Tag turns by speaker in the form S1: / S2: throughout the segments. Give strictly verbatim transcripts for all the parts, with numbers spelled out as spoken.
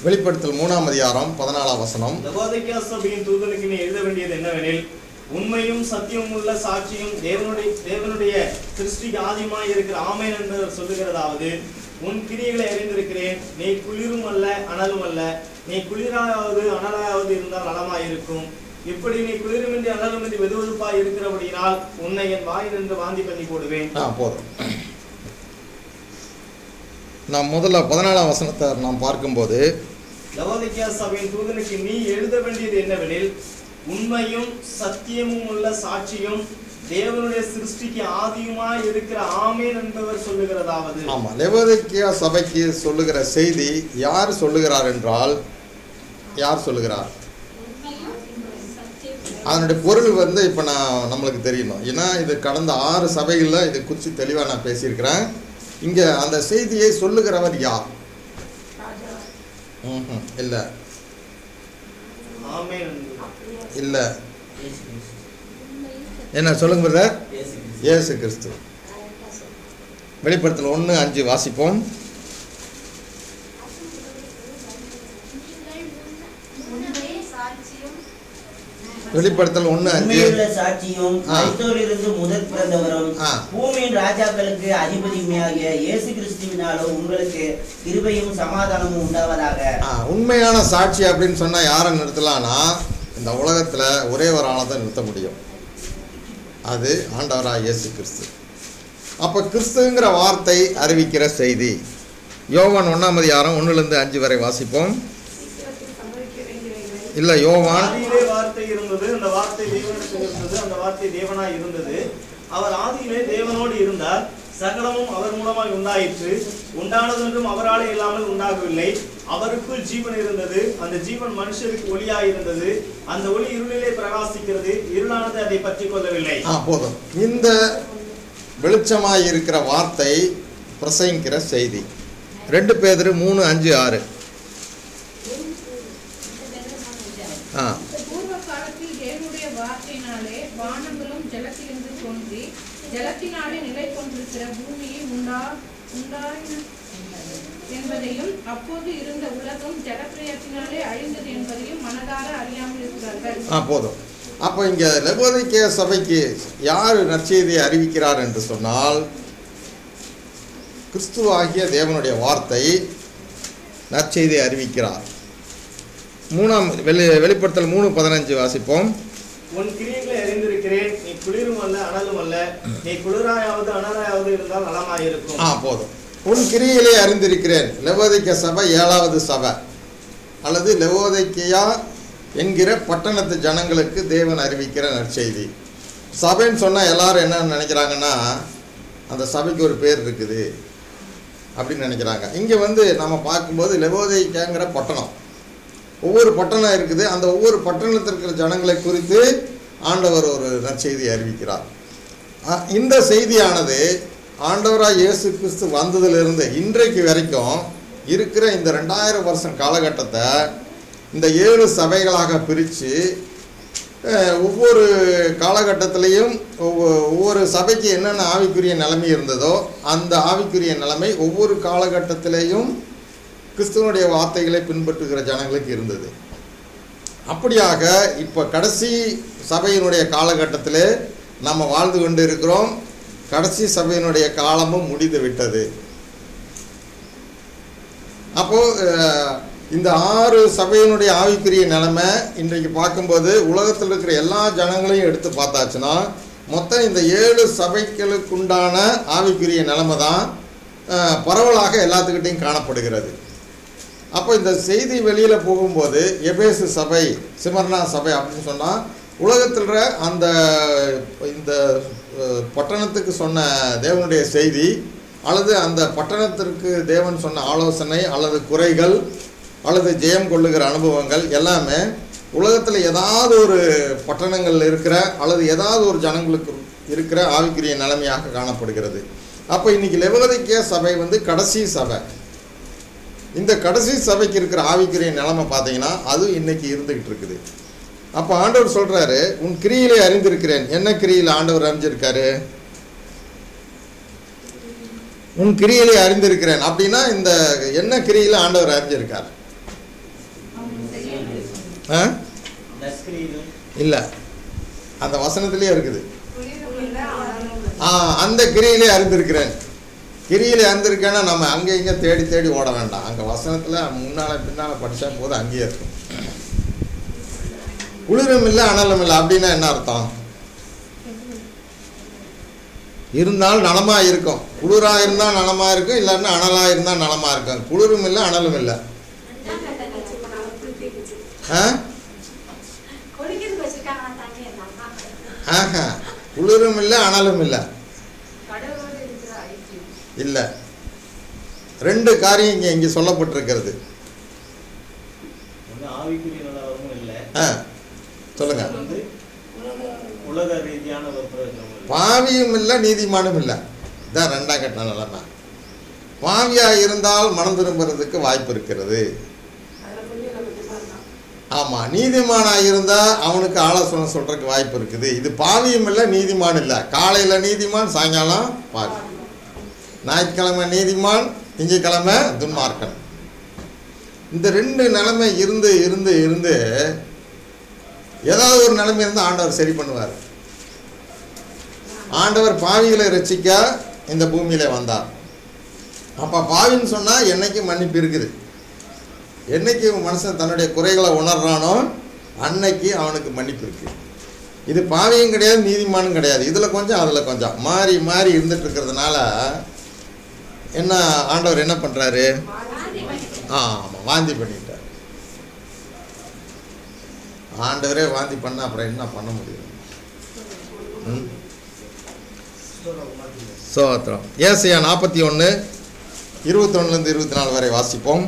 S1: வெளிப்படுத்தல் மூணாம் அதிகாரம் பதினாலாம் வசனம்.
S2: லவோதிக்கேயா சபையின் தூதனுக்கு நீ எழுத வேண்டியது என்னவெனில், உண்மையும் சத்தியமும் உள்ள சாட்சியும் தேவனுடைய தேவனுடைய சிருஷ்டிக்கு ஆதியுமாய் இருக்கிற ஆமென் என்பவர் சொல்லுகிறதாவது, உன் கிரியைகளை அறிந்திருக்கிறேன். நீ குளிரும் அல்ல அனலும் அல்ல. நீ குளிராயாவது அனலாயாவது இருந்தால் நலமாயிருக்கும். இப்படி நீ குளிருமின்றி அனலுமின்றி வெதுவெதுப்பாய் இருக்கிறபடியினால் உன்னை என் வாயினின்று வாந்தி பண்ணி போடுவேன்.
S1: ஆ போதும். நாம் முதல்ல பதினாலாம் வசனத்தை நாம் பார்க்கும்போது,
S2: லவோதிக்கேயா சபையின் தூதனுக்கு நீ எழுத வேண்டியது என்னவெனில், உண்மையும் சத்தியமும் உள்ள சாட்சியும் தேவனுடைய சிருஷ்டிக்கு ஆதியுமாய் இருக்கிற ஆமென் என்பவர் சொல்லுகிறதாவது.
S1: ஆமா, லவோதிக்கேயா சபைக்கு சொல்லுகிற செய்தி யார் சொல்லுகிறார் என்றால், யார் சொல்லுகிறார்? அதனுடைய பொருள் வந்து இப்போ நான் நம்மளுக்கு தெரியணும். ஏன்னா இது கடந்த ஆறு சபைகளில் இது குறித்து தெளிவாக நான் பேசியிருக்கிறேன். இங்கே அந்த செய்தியை சொல்லுகிறவர் யார்? ம் இல்லை இல்லை என்ன சொல்லுங்க பிரதர்? இயேசு கிறிஸ்து. வெளிப்படுத்தல் ஒன்று அஞ்சு வாசிப்போம். வெளிப்படுத்தல் ஒன்று அஞ்சு.
S3: சாட்சியும் மரித்தோரிலிருந்து முதற் பிறந்தவரும் பூமியின் ராஜாக்களுக்கு அதிபதியுமாகிய இயேசு கிறிஸ்துவினாலும் உங்களுக்கு கிருபையும் சமாதானமும் உண்டாவதாக.
S1: உண்மையான சாட்சி அப்படின்னு சொன்னா யாரை நிறுத்தலாம்னா, இந்த உலகத்துல ஒரே ஒரு ஆளை தான் நிறுத்த முடியும். அது ஆண்டவராக இயேசு கிறிஸ்து. அப்ப கிறிஸ்துங்கிற வார்த்தை அறிவிக்கிற செய்தி. யோவான் ஒன்னாம் அதிகாரம் ஒன்னுலேருந்து அஞ்சு வரை வாசிப்போம். இல்ல, யோவான்
S2: வார்த்தை இருந்தது, அந்த வார்த்தை தேவனிடத்தில் இருந்தது, அந்த வார்த்தை தேவனாய் இருந்தது. அவர் ஆதியிலே தேவனோடு இருந்தார். சகலமும் அவர் மூலமாய் உண்டாயிற்று. உண்டானதொன்றும் அவராலே இல்லாமல் உண்டாகவில்லை. அவருக்குள் ஜீவன் இருந்தது. அந்த ஜீவன் மனுஷருக்கு ஒளியாய் இருந்தது. அந்த ஒளி இருளிலே பிரகாசிக்கிறது. இருளானது அதை பற்றி கொள்ளவில்லை.
S1: போதும். இந்த வெளிச்சமாய் இருக்கிற வார்த்தை பிரசங்கிக்கிற செய்தி. ரெண்டு பேதுரு மூணு அஞ்சு ஆறு.
S4: பூர்வ காலத்தில் தேவனுடைய வார்த்தையினாலே வானங்களும் ஜலத்திலிருந்து தோன்றி ஜலத்தினாலே நிலை கொண்டிருக்கிற பூமியை உண்டா உண்டாயின என்பதையும், அப்போது இருந்த உலகம் ஜலப்பிரயத்தினாலே அழிந்தது என்பதையும் மனதார அறியாமல் இருக்கிறார்கள்.
S1: போதும். அப்போ இங்க லவோதிக்கேயா சபைக்கு யார் நற்செய்தியை அறிவிக்கிறார் என்று சொன்னால், கிறிஸ்துவாகிய தேவனுடைய வார்த்தை நற்செய்தியை அறிவிக்கிறார். மூணாம் வெளி வெளிப்படுத்தல் மூணு பதினஞ்சு வாசிப்போம்.
S2: உன் கிரியைகளை அறிந்திருக்கிறேன். நீ குளிரும் அல்ல அனலும் அல்ல. நீ குளிராயாவது அனலாயாவது இருந்தால் நலமாயிருக்கும்.
S1: ஆ போதும். உன் கிரியைகளை அறிந்திருக்கிறேன். லவோதிக்கேயா சபை ஏழாவது சபை, அல்லது லவோதிக்கேயா என்கிற பட்டணத்து ஜனங்களுக்கு தேவன் அறிவிக்கிற நற்செய்தி. சபைன்னு சொன்னால் எல்லாரும் என்ன நினைக்கிறாங்கன்னா, அந்த சபைக்கு ஒரு பேர் இருக்குது அப்படின்னு நினைக்கிறாங்க. இங்கே வந்து நம்ம பார்க்கும்போது லவோதிக்கேயாங்கிற பட்டணம், ஒவ்வொரு பட்டணம் இருக்குது. அந்த ஒவ்வொரு பட்டணத்தில் இருக்கிற ஜனங்களை குறித்து ஆண்டவர் ஒரு நற்செய்தி அறிவிக்கிறார். இந்த செய்தியானது ஆண்டவராக இயேசு கிறிஸ்து வந்ததிலிருந்து இன்றைக்கு வரைக்கும் இருக்கிற இந்த ரெண்டாயிரம் வருஷம் காலகட்டத்தை இந்த ஏழு சபைகளாக பிரித்து, ஒவ்வொரு காலகட்டத்திலையும் ஒவ்வொரு சபைக்கு என்னென்ன ஆவிக்குரிய நிலைமை இருந்ததோ அந்த ஆவிக்குரிய நிலைமை ஒவ்வொரு காலகட்டத்திலையும் கிறிஸ்துவனுடைய வார்த்தைகளை பின்பற்றுகிற ஜனங்களுக்கு இருந்தது. அப்படியாக இப்போ கடைசி சபையினுடைய காலகட்டத்தில் நம்ம வாழ்ந்து கொண்டு இருக்கிறோம். கடைசி சபையினுடைய காலமும் முடிந்து விட்டது. அப்போது இந்த ஆறு சபையினுடைய ஆவிக்குரிய நிலைமை இன்றைக்கு பார்க்கும்போது உலகத்தில் இருக்கிற எல்லா ஜனங்களையும் எடுத்து பார்த்தாச்சுன்னா மொத்தம் இந்த ஏழு சபைகளுக்குண்டான ஆவிக்குரிய நிலைமை தான் பரவலாக எல்லாத்துக்கிட்டையும் காணப்படுகிறது. அப்போ இந்த செய்தி வெளியில் போகும்போது எபேசு சபை, சிமர்னா சபை அப்படின்னு சொன்னால் உலகத்தில் அந்த இந்த பட்டணத்துக்கு சொன்ன தேவனுடைய செய்தி, அல்லது அந்த பட்டணத்திற்கு தேவன் சொன்ன ஆலோசனை அல்லது குறைகள் அல்லது ஜெயம் கொள்ளுகிற அனுபவங்கள் எல்லாமே உலகத்தில் ஏதாவது ஒரு பட்டணங்கள் இருக்கிற அல்லது ஏதாவது ஒரு ஜனங்களுக்கு இருக்கிற ஆவிக்குரிய நிலைமையாக காணப்படுகிறது. அப்போ இன்றைக்கி லவோதிக்கேயா சபை வந்து கடைசி சபை. இந்த கடைசி சபைக்கு இருக்கிற ஆவிக்குரிய நிலைமை பார்த்தீங்கன்னா அது இன்னைக்கு இருந்துகிட்டு இருக்குது. அப்போ ஆண்டவர் சொல்கிறாரு, உன் கிரியிலே அறிந்திருக்கிறேன். என்ன கிரியில் ஆண்டவர் அறிஞ்சிருக்காரு? உன் கிரியிலே அறிந்திருக்கிறேன் அப்படின்னா இந்த என்ன கிரியில் ஆண்டவர் அறிஞ்சிருக்கார்? ஆ
S2: நற்கிரியைகள்
S1: இல்லை, அந்த வசனத்திலே இருக்குது. ஆ அந்த கிரியிலே அறிந்திருக்கிறேன். கிரியிலே அறிந்திருக்கேன்னா நம்ம அங்கே இங்கே தேடி தேடி ஓட வேண்டாம். அங்கே வசனத்தில் முன்னால் பின்னால் படித்தா போது அங்கேயே இருக்கும். குளிரும் இல்லை அனலும் இல்லை அப்படின்னா என்ன அர்த்தம்? இருந்தால் நலமாக இருக்கும். குளிராக இருந்தால் நலமாக இருக்கும், இல்லைன்னா அனலாக இருந்தால் நலமாக இருக்கும். குளிரும் இல்லை அனலும் இல்லை. ஆ ஆஹா குளிரும் இல்லை அனலும் இல்லை இல்லை. ரெண்டு காரியம் இங்கே இங்கே சொல்லப்பட்டிருக்கிறது.
S2: ஆவிக்குரிய நிலவரமும் இல்லை.
S1: ஆ சொல்லுங்க.
S2: உலக ரீதியான ஒரு பிரயோஜனம்.
S1: பாவியும் இல்லை நீதிமானும் இல்லை. இதான் ரெண்டாம் கட்ட நிலைமை. பாவியாக இருந்தால் மனம் திரும்புறதுக்கு வாய்ப்பு இருக்கிறது. ஆமாம், நீதிமானாக இருந்தால் அவனுக்கு ஆலோசனை சொல்கிறதுக்கு வாய்ப்பு இருக்குது. இது பாவியும் இல்லை நீதிமான் இல்லை. காலையில் நீதிமான், சாயங்காலம் பாவி. ஞாயிற்றுக்கிழமை நீதிமான், திங்கக்கிழமை துன்மார்க்கன். இந்த ரெண்டு நிலைமை இருந்து இருந்து இருந்து ஏதாவது ஒரு நிலைமை இருந்தால் ஆண்டவர் சரி பண்ணுவார். ஆண்டவர் பாவிகளை ரட்சிக்க இந்த பூமியில் வந்தார். அப்போ பாவின்னு சொன்னால் என்னைக்கும் மன்னிப்பு இருக்குது. என்னைக்கு மனுஷன் தன்னுடைய குறைகளை உணர்றானோ அன்னைக்கு அவனுக்கு மன்னிப்பு இருக்குது. இது பாவியும் கிடையாது நீதிமானும் கிடையாது. இதில் கொஞ்சம் அதில் கொஞ்சம் மாறி மாறி இருந்துட்டு இருக்கிறதுனால என்ன ஆண்டவர் என்ன பண்ணுறாரு? ஆ ஆமாம், வாந்தி பண்ணிட்டார். ஆண்டவரே வாந்தி பண்ண அப்புறம் என்ன பண்ண முடியும்? ம் சோத்திரம். ஏசாயா நாற்பத்தி ஒன்று இருபத்தி ஒன்றுலேருந்து இருபத்தி நாலு வரை வாசிப்போம்.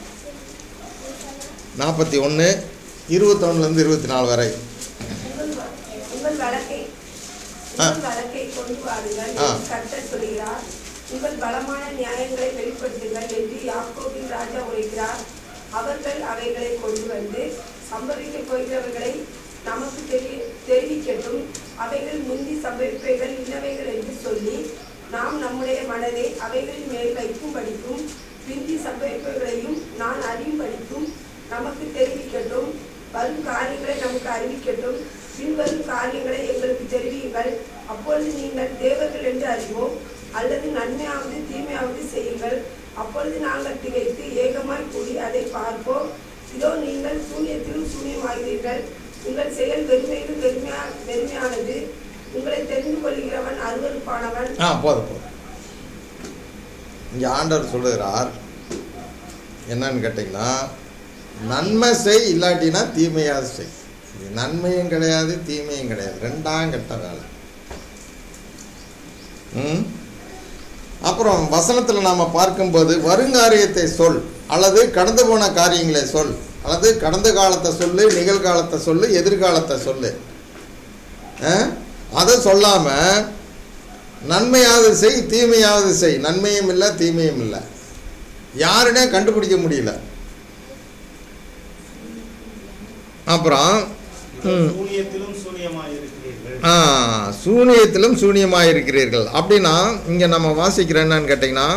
S1: நாற்பத்தி ஒன்று இருபத்தொன்னுலேருந்து இருபத்தி நாலு வரை.
S5: உங்கள் வழக்கை வழக்கை கொண்டு வாருங்கள் என்று கர்த்தர் சொல்கிறார். உங்கள் பலமான நியாயங்களை வெளிப்படுத்துங்கள் என்று யாக்கோபின் ராஜா உரைக்கிறார். அவர்கள் அவைகளை கொண்டு வந்து சம்பவிக்க போகிறவர்களை நமக்கு தெரிய தெரிவிக்கட்டும். அவைகள் முந்தி சம்பவிப்பவைகள் இன்னவைகள் என்று சொல்லி நாம் நம்முடைய மனதை அவைகளின் மேல் வைக்கும் படிக்கும் பிந்தி சம்பவிப்பவர்களையும் நான் அறியும் படிக்கும் நமக்கு தெரிவிக்கட்டும். வரும் காரியங்களை நமக்கு அறிவிக்கட்டும். பின்வரும் காரியங்களை எங்களுக்கு தெரிவியுங்கள். அப்பொழுது நீங்கள் தேவர்கள் என்று அறிவோம். அல்லது நன்மையாவது தீமையாவது செய்யுங்கள். அப்பொழுது நாங்கள் திகைத்து ஏகமாய் கூடி அதை பார்ப்போம். இதோ நீங்கள் சூனியத்திலும் சூனியமாகிறீர்கள். உங்கள் செயல் வெறுமையிலும் வெறுமையா வெறுமையானது. உங்களை தெரிந்து கொள்கிறவன் அருவருப்பானவன்.
S1: ஆ போதும் போதும். இங்கே ஆண்டவர் சொல்லுகிறார் என்னன்னு கேட்டிங்கன்னா, நன்மை செய், இல்லாட்டினா தீமையாவது செய். இது நன்மையும் கிடையாது தீமையும் கிடையாது, ரெண்டாம் கெட்ட வேலை. ம் அப்புறம் வசனத்தில் நாம் பார்க்கும்போது வருங்காரியத்தை சொல், அல்லது கடந்து போன காரியங்களை சொல், அல்லது கடந்த காலத்தை சொல்லு, நிகழ்காலத்தை சொல்லு, எதிர்காலத்தை சொல்லு. அதை சொல்லாமல் நன்மையாவது செய் தீமையாவது செய். நன்மையும் இல்லை தீமையும் இல்லை. யாருனே கண்டுபிடிக்க முடியல. அப்புறம்
S2: சூனியத்திலும் சூனியமாயிருக்கிறீர்கள்.
S1: ஆ சூனியத்திலும் சூனியமாயிருக்கிறீர்கள் அப்படின்னா இங்கே நம்ம வாசிக்கிற என்னன்னு கேட்டிங்கன்னா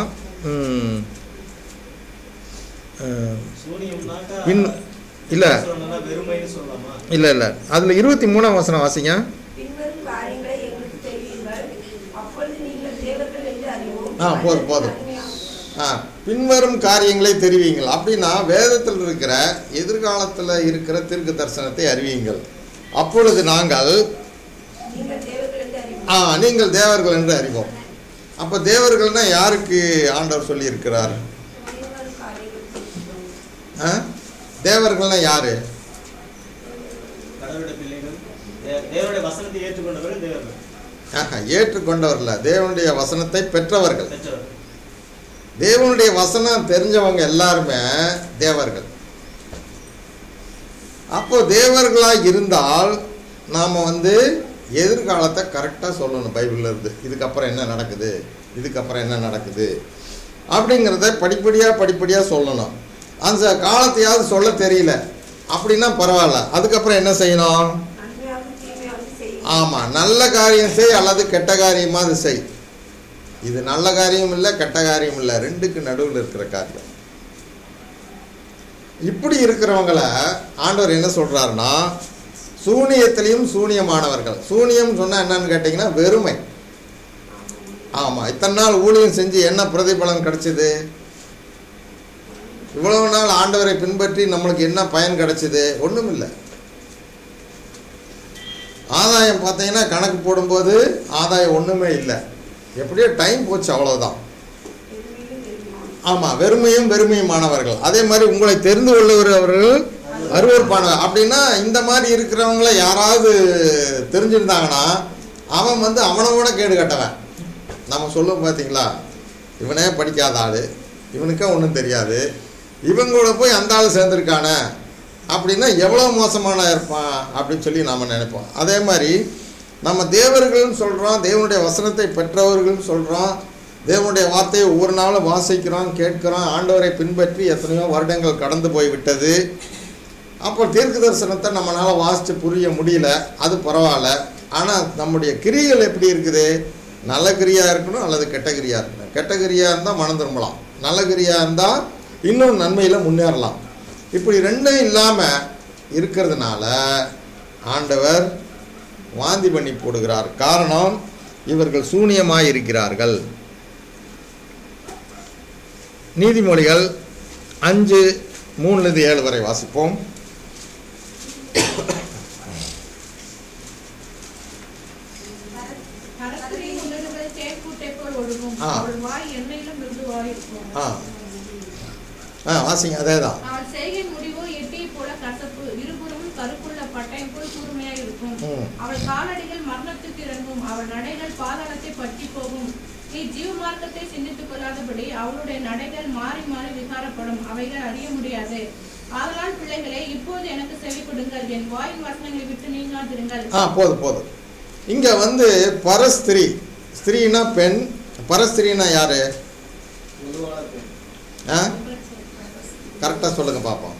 S1: பின் இல்லை இல்லை இல்லை அதில் இருபத்தி மூணாம் வசனம் வாசிங்க. ஆ போதும் போதும். ஆ பின்வரும் காரியங்களை தெரிவியுங்கள் அப்படின்னா வேதத்தில் இருக்கிற எதிர்காலத்தில் இருக்கிற தீர்க்க தரிசனத்தை அறிவியுங்கள். அப்பொழுது நாங்கள் ஆ நீங்கள் தேவர்கள் என்று அறிவோம். அப்போ தேவர்கள்னா யாருக்கு ஆண்டவர் சொல்லியிருக்கிறார்? ஆ தேவர்கள்னா யாரு?
S2: தேவனுடைய வசனத்தை ஏற்றுக்கொண்டவர்கள் தேவர்கள்.
S1: ஆஹா ஏற்றுக்கொண்டவர்ல, தேவனுடைய வசனத்தை பெற்றவர்கள். தேவனுடைய வசனம் தெரிஞ்சவங்க எல்லாருமே தேவர்கள். அப்போ தேவர்களாக இருந்தால் நாம் வந்து எதிர்காலத்தை கரெக்டாக சொல்லணும். பைபிளில் இருந்து இதுக்கப்புறம் என்ன நடக்குது, இதுக்கப்புறம் என்ன நடக்குது அப்படிங்கிறத படிப்படியாக படிப்படியாக சொல்லணும். அந்த காலத்தையாவது சொல்ல தெரியல அப்படின்னா பரவாயில்ல, அதுக்கப்புறம் என்ன செய்யணும்? ஆமாம், நல்ல காரியம் செய் அல்லது கெட்ட காரியமாவது செய். இது நல்ல காரியம் இல்லை கெட்ட காரியம் இல்லை, ரெண்டுக்கு நடுவில் இருக்கிற காரியம். இப்படி இருக்கிறவங்கள ஆண்டவர் என்ன சொல்கிறாருன்னா சூனியத்திலையும் சூனியமானவர்கள். சூனியம் சொன்னால் என்னன்னு கேட்டிங்கன்னா வெறுமை. ஆமாம், இத்தனை நாள் ஊழியம் செஞ்சு என்ன பிரதிபலன் கிடைச்சிது? இவ்வளவு நாள் ஆண்டவரை பின்பற்றி நம்மளுக்கு என்ன பயன் கிடைச்சிது? ஒன்றும் இல்லை. ஆதாயம் பார்த்தீங்கன்னா கணக்கு போடும்போது ஆதாயம் ஒன்றுமே இல்லை. எப்படியோ டைம் போச்சு, அவ்வளோதான். ஆமாம், வெறுமையும் வெறுமையுமானவர்கள். அதே மாதிரி உங்களை தெரிந்து கொள்ளுகிறவர்கள் அருவருப்பானவர். அப்படின்னா இந்த மாதிரி இருக்கிறவங்கள யாராவது தெரிஞ்சிருந்தாங்கன்னா அவன் வந்து அவனோட கேடு கட்டவன். நம்ம சொல்லுவோம் பார்த்தீங்களா, இவனே படிக்காத ஆள், இவனுக்கே ஒன்றும் தெரியாது, இவங்களோட போய் அந்த ஆள் சேர்ந்துருக்கானே அப்படின்னா எவ்வளோ மோசமான இருப்பான் அப்படின்னு சொல்லி நாம் நினைப்போம். அதே மாதிரி நம்ம தேவர்கள்னு சொல்கிறோம், தேவனுடைய வசனத்தை பெற்றவர்கள்னு சொல்கிறோம், தேவனுடைய வார்த்தையை ஒவ்வொரு நாளும் வாசிக்கிறோம், கேட்குறோம், ஆண்டவரை பின்பற்றி எத்தனையோ வருடங்கள் கடந்து போய்விட்டது. அப்போ தீர்க்க தரிசனத்தை நம்மளால் வாசித்து புரிய முடியல, அது பரவாயில்ல. ஆனால் நம்முடைய கிரிகள் எப்படி இருக்குது? நல்ல கிரியாக இருக்கணும் அல்லது கெட்ட கிரியாக இருக்கணும். கெட்ட கிரியாக இருந்தால் மனம் திரும்பலாம், நல்ல கிரியாக இருந்தால் இன்னும் நன்மையில் முன்னேறலாம். இப்படி ரெண்டும் இல்லாமல் இருக்கிறதுனால ஆண்டவர் வாந்தி பண்ணி போடுகிறார். காரணம், இவர்கள் சூனியமாக இருக்கிறார்கள். நீதிமொழிகள் அஞ்சு மூணுலேருந்து ஏழு வரை வாசிப்போம். வாசிங்க, அதே தான்.
S4: அவள் செய்கை முடிவோ எட்டியை போல கசப்பு, இருபுறமும் கருப்புள்ள பட்டயம் போல் கூர்மையாய் இருக்கும். அவள் காலடிகள் மரணத்துக்கு இறங்கும், அவள் நடைகள் பாதாளத்தை பற்றி போகும். நீ ஜீவ மார்க்கத்தை சிந்தித்துக் கொள்ளாதபடி அவளுடைய நடைகள் மாறி மாறி விகாரப்படும், அவைகள் அறிய முடியாது. ஆதலால் பிள்ளைகளே, இப்போது எனக்கு செவி கொடுங்கள், என் வாயின் வசனங்களை விட்டு நீங்காதிருங்கள்.
S1: ஆ போதும் போதும். இங்க வந்து பரஸ்திரீ, ஸ்திரீனா பெண், பரஸ்திரீனா யாரு? ஆ கரெக்டாக சொல்லுங்க பார்ப்போம்.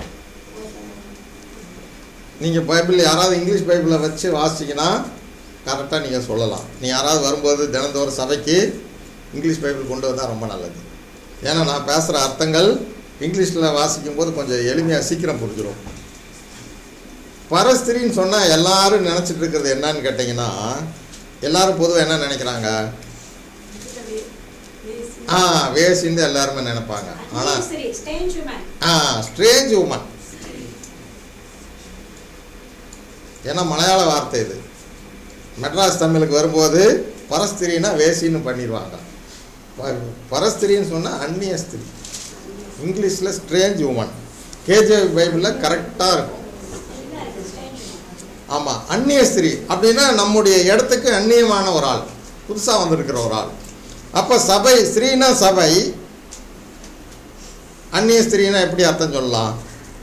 S1: நீங்கள் பைபிள் யாராவது இங்கிலீஷ் பைபிளை வச்சு வாசிச்சிங்கன்னா கரெக்டாக நீங்கள் சொல்லலாம். நீ யாராவது வரும்போது தினந்தோறும் சபைக்கு இங்கிலீஷ் பைபிள் கொண்டு வந்தால் ரொம்ப நல்லது. ஏன்னா நான் பேசுகிற அர்த்தங்கள் இங்கிலீஷில் வாசிக்கும் போது கொஞ்சம் எளிமையாக சீக்கிரம் புரிஞ்சிடும். பரஸ்திரின்னு சொன்னால் எல்லாரும் நினச்சிட்டு இருக்கிறது என்னன்னு கேட்டிங்கன்னா, எல்லாரும் பொதுவாக என்ன நினைக்கிறாங்க? ஆ வேசின்னு எல்லாருமே நினைப்பாங்க. ஆனால் ஆ ஸ்ட்ரேஞ்ச் உமன், ஏன்னா மலையாள வார்த்தை இது. மெட்ராஸ் தமிழுக்கு வரும்போது பரஸ்திரின்னா வேசின்னு பண்ணிடுவாங்க. பரஸ்திரின்னு சொன்னால் அந்நிய ஸ்திரீ, இங்கிலீஷில் ஸ்ட்ரேஞ்ச் உமன். கேஜே பைபிளில் கரெக்டாக இருக்கும். ஆமாம், அந்நிய ஸ்திரீ அப்படின்னா நம்முடைய இடத்துக்கு அந்நியமான ஒரு ஆள், புதுசாக வந்திருக்கிற ஒரு ஆள். அப்போ சபை, ஸ்திரீனா சபை, அந்நிய ஸ்திரீனா எப்படி அர்த்தம் சொல்லலாம்?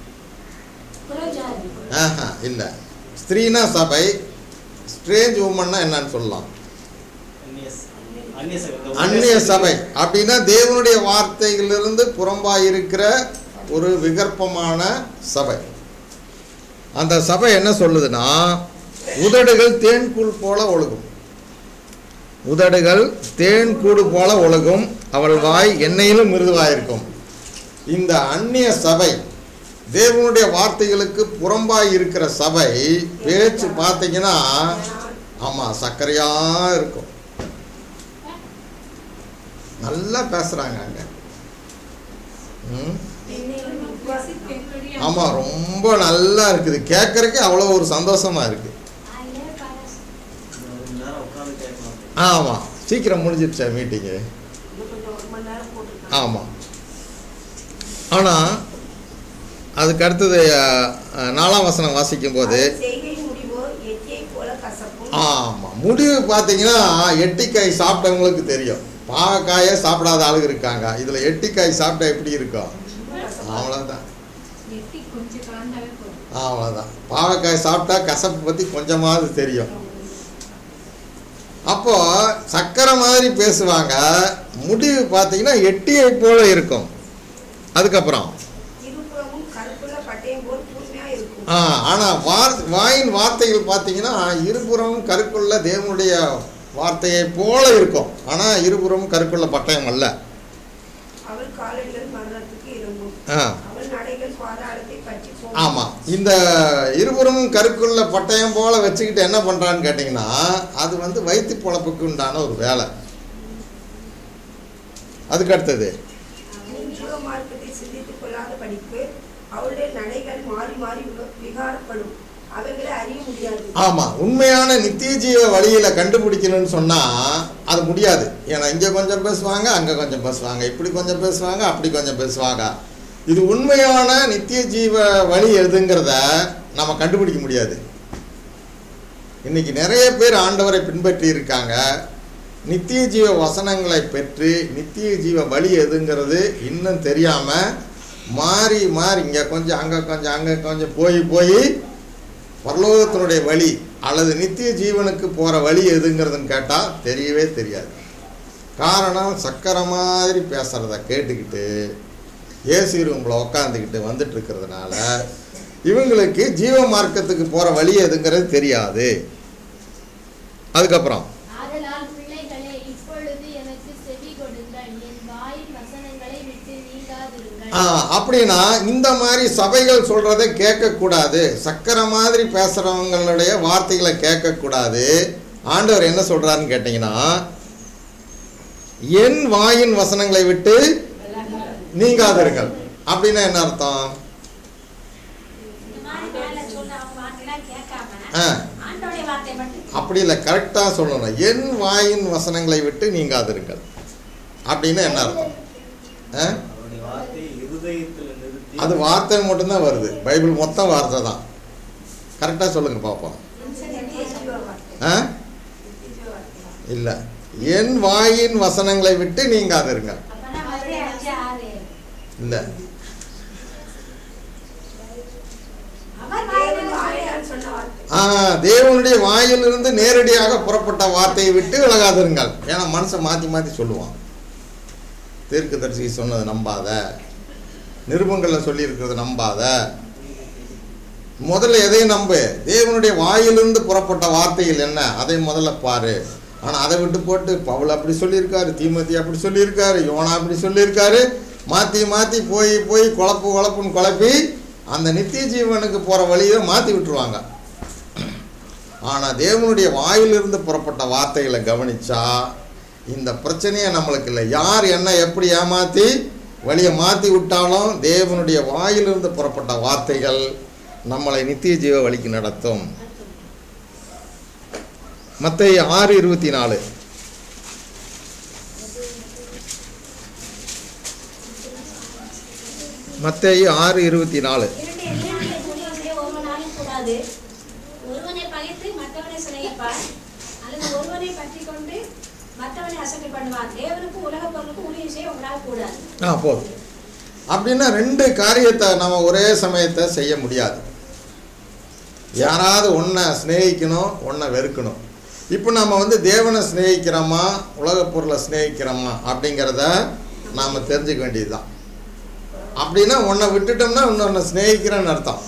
S1: ஆஹா இல்லை, ஸ்திரீனா சபை, ஸ்ட்ரேஞ்ச் உமன்னா என்னன்னு சொல்லலாம்? அந்நிய சபை அப்படின்னா தேவனுடைய வார்த்தைகளிலிருந்து புறம்பாயிருக்கிற ஒரு விகற்பமான சபை. அந்த சபை என்ன சொல்லுதுன்னா, உதடுகள் தேன்கூடு போல ஒழுகும், உதடுகள் தேன் கூடு போல ஒழுகும், அவள் வாய் எண்ணெயிலும் மிருதுவாயிருக்கும். இந்த அந்நிய சபை, தேவனுடைய வார்த்தைகளுக்கு புறம்பாய் இருக்கிற சபை பேச்சு பார்த்தீங்கன்னா ஆமாம் சர்க்கரையா இருக்கும். நல்லா பேசுறாங்க அங்க. ஆமாம், ரொம்ப நல்லா இருக்குது, கேட்கறதுக்கு அவ்வளோ ஒரு சந்தோஷமா இருக்கு. ஆமாம், சீக்கிரம் முடிஞ்சிடுச்சா மீட்டிங்கு? ஆமாம். ஆனால் அதுக்கு அடுத்தது நாலாம் வசனம் வாசிக்கும் போது ஆமாம், முடிவு பார்த்தீங்கன்னா எட்டிக்காய் சாப்பிட்டவங்களுக்கு தெரியும். பாவக்காயை சாப்பிடாத ஆளுங்க இருக்காங்க, இதில் எட்டிக்காய் சாப்பிட்டா எப்படி இருக்கும்? அவ்வளோதான், அவ்வளோதான். பாவக்காய் சாப்பிட்டா கசப்பு பற்றி கொஞ்சமாவது தெரியும். அப்போ சக்கரை மாதிரி பேசுவாங்க, முடிவு பார்த்தீங்கன்னா எட்டியை போல இருக்கும். அதுக்கப்புறம் ஆ ஆனால் வார் வாயின் வார்த்தைகள் பார்த்தீங்கன்னா இருபுறமும் கருக்குள்ள தேவனுடைய வார்த்தையை போல இருக்கும். ஆனால் இருபுறமும் கருக்குள்ள பட்டயம் அல்ல.
S5: காலடிகள் மரணத்துக்கு இறங்கும்.
S1: ஆ
S5: அவள் நடைகள் பாதாளத்தை பற்றி போகும்.
S1: ஆமாம், இந்த இருபுறமும் கருக்குள்ள பட்டயம் போல வச்சுக்கிட்டு என்ன பண்ணுறான்னு கேட்டிங்கன்னா, அது வந்து வயிற்று பொழப்புக்கு உண்டான ஒரு வேலை. அதுக்கு அடுத்தது
S5: ஜீவ மார்க்கத்தை சிந்தித்துக் கொள்ளாத படிப்பு அவளுடைய நடைகள் மாறி மாறி விகாரப்படும், அவைகளை அறிய முடியாது.
S1: ஆமாம், உண்மையான நித்திய ஜீவ வழியில் கண்டுபிடிக்கணும்னு சொன்னால் அது முடியாது. ஏன்னா இங்கே கொஞ்சம் பேசுவாங்க, அங்கே கொஞ்சம் பேசுவாங்க, இப்படி கொஞ்சம் பேசுவாங்க, அப்படி கொஞ்சம் பேசுவாங்க. இது உண்மையான நித்திய ஜீவ வழி எதுங்கிறத நம்ம கண்டுபிடிக்க முடியாது. இன்னைக்கு நிறைய பேர் ஆண்டவரை பின்பற்றி இருக்காங்க, நித்திய ஜீவ வசனங்களை பெற்று நித்திய ஜீவ வழி எதுங்கிறது இன்னும் தெரியாமல் மாறி மாறி இங்கே கொஞ்சம் அங்கே கொஞ்சம் அங்கே கொஞ்சம் போய் போய் பரலோகத்தினுடைய வழி அல்லது நித்திய ஜீவனுக்கு போகிற வழி எதுங்கிறதுன்னு கேட்டால் தெரியவே தெரியாது. காரணம், சக்கரை மாதிரி பேசுகிறத கேட்டுக்கிட்டு ஏசி ரூமில் உக்காந்துக்கிட்டு வந்துட்டு இருக்கிறதுனால இவங்களுக்கு ஜீவ மார்க்கத்துக்கு போகிற வழி எதுங்கிறது தெரியாது. அதுக்கப்புறம் அப்படின்னா இந்த மாதிரி சபைகள் சொல்றதை கேட்கக்கூடாது, சக்கரை மாதிரி பேசுறவங்களுடைய வார்த்தைகளை கேட்கக்கூடாது. ஆண்டவர் என்ன சொல்றாருன்னு கேட்டீங்கன்னா, என் வாயின் வசனங்களை விட்டு நீங்காதீர்கள். அப்படின்னா என்ன அர்த்தம்? அப்படி இல்லை, கரெக்டா சொல்லணும். என் வாயின் வசனங்களை விட்டு நீங்காதிருங்கள் அப்படின்னு என்ன அர்த்தம்? அது வார்த்தை மட்டும்தான் வருது, பைபிள் மொத்தம் வார்த்தை தான். கரெக்டாக சொல்லுங்க பார்ப்போம். ஆ இல்லை, என் வாயின் வசனங்களை விட்டு நீங்காதிருங்க. இல்லை, ஆ தேவனுடைய வாயிலிருந்து நேரடியாக புறப்பட்ட வார்த்தையை விட்டு விலகாதிருங்கள். ஏன்னா மனுஷன் மாற்றி மாற்றி சொல்லுவான். தீர்க்கதரிசி சொன்னது நம்பாத, நிருபங்களில் சொல்லியிருக்கிறது நம்பாத. முதல்ல எதையும் நம்பு, தேவனுடைய வாயிலிருந்து புறப்பட்ட வார்த்தைகள் என்ன அதை முதல்ல பாரு. ஆனால் அதை விட்டு போட்டு பவுல் அப்படி சொல்லியிருக்காரு, தீமோத்தி அப்படி சொல்லியிருக்காரு, யோனா அப்படி சொல்லியிருக்காரு, மாற்றி மாற்றி போய் போய் குழப்பு குழப்புன்னு குழப்பி அந்த நித்திய ஜீவனுக்கு போகிற வழியை மாற்றி விட்டுருவாங்க. ஆனால் தேவனுடைய வாயிலிருந்து புறப்பட்ட வார்த்தைகளை கவனிச்சா இந்த பிரச்சனையே நம்மளுக்கு இல்லை. யார் என்ன எப்படி ஏமாற்றி வழியை மாற்றி விட்டாலும் தேவனுடைய வாயிலிருந்து புறப்பட்ட வார்த்தைகள் நம்மளை நித்திய ஜீவ வழிக்கு நடத்தும். மத்தேயு ஆறு இருபத்தி நாலு. மத்தேயு ஆறு இருபத்தி நாலு.
S6: ஒருவனை பகைத்து மற்றவனை சிநேகிப்பார், அல்லது ஒருவனை பற்றி கொண்டு மற்றவனை அசட்டை பண்ணுவார். தேவனுக்கு உலக பொருளுக்கு ஊழியம் செய்ய உங்களால் கூடாது.
S1: ஆ போதும். அப்படின்னா ரெண்டு காரியத்தை நம்ம ஒரே சமயத்தை செய்ய முடியாது. யாராவது ஒன்றை சிநேகிக்கணும், ஒன்றை வெறுக்கணும். இப்போ நம்ம வந்து தேவனை சிநேகிக்கிறோமா உலக பொருளை சிநேகிக்கிறோமா அப்படிங்கிறத நாம் தெரிஞ்சுக்க வேண்டியது தான். அப்படின்னா ஒன்றை விட்டுட்டோம்னா இன்னொன்று சிநேகிக்கிறேன்னு அர்த்தம்.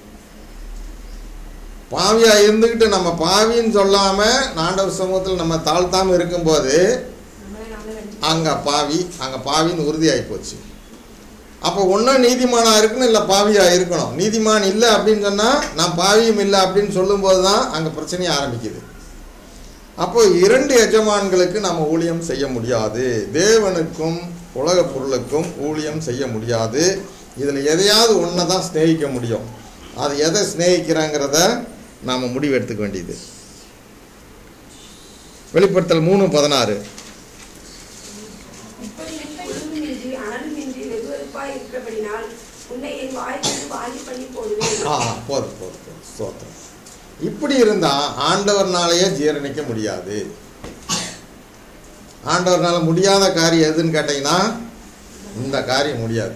S1: பாவியாக இருந்துக்கிட்டு நம்ம பாவின்னு சொல்லாமல் ஆண்டவர் சமூகத்தில் நம்ம தாழ்த்தாமல் இருக்கும்போது அங்கே பாவி அங்கே பாவின்னு உறுதியாகி போச்சு. அப்போ ஒன்றும் நீதிமானாக இருக்கணும், இல்லை பாவியாக இருக்கணும். நீதிமான் இல்லை அப்படின்னு சொன்னால் நான் பாவியும் இல்லை அப்படின்னு சொல்லும்போது தான் அங்கே பிரச்சனையை ஆரம்பிக்குது. அப்போது இரண்டு எஜமான்களுக்கு நம்ம ஊழியம் செய்ய முடியாது. தேவனுக்கும் உலக பொருளுக்கும் ஊழியம் செய்ய முடியாது. இதில் எதையாவது ஒன்றை தான் சிநேகிக்க முடியும். அது எதை சிநேகிக்கிறாங்கிறத நாம் முடிவு எடுத்துக்க வேண்டியது. வெளிப்படுத்தல் மூணு பதினாறு. ஆ போதும் போதும் போதும் ஸ்தோத்திரம். இப்படி இருந்தால் ஆண்டவர்னாலேயே ஜீரணிக்க முடியாது. ஆண்டவர்னால முடியாத காரியம் எதுன்னு கேட்டிங்கன்னா இந்த காரியம் முடியாது.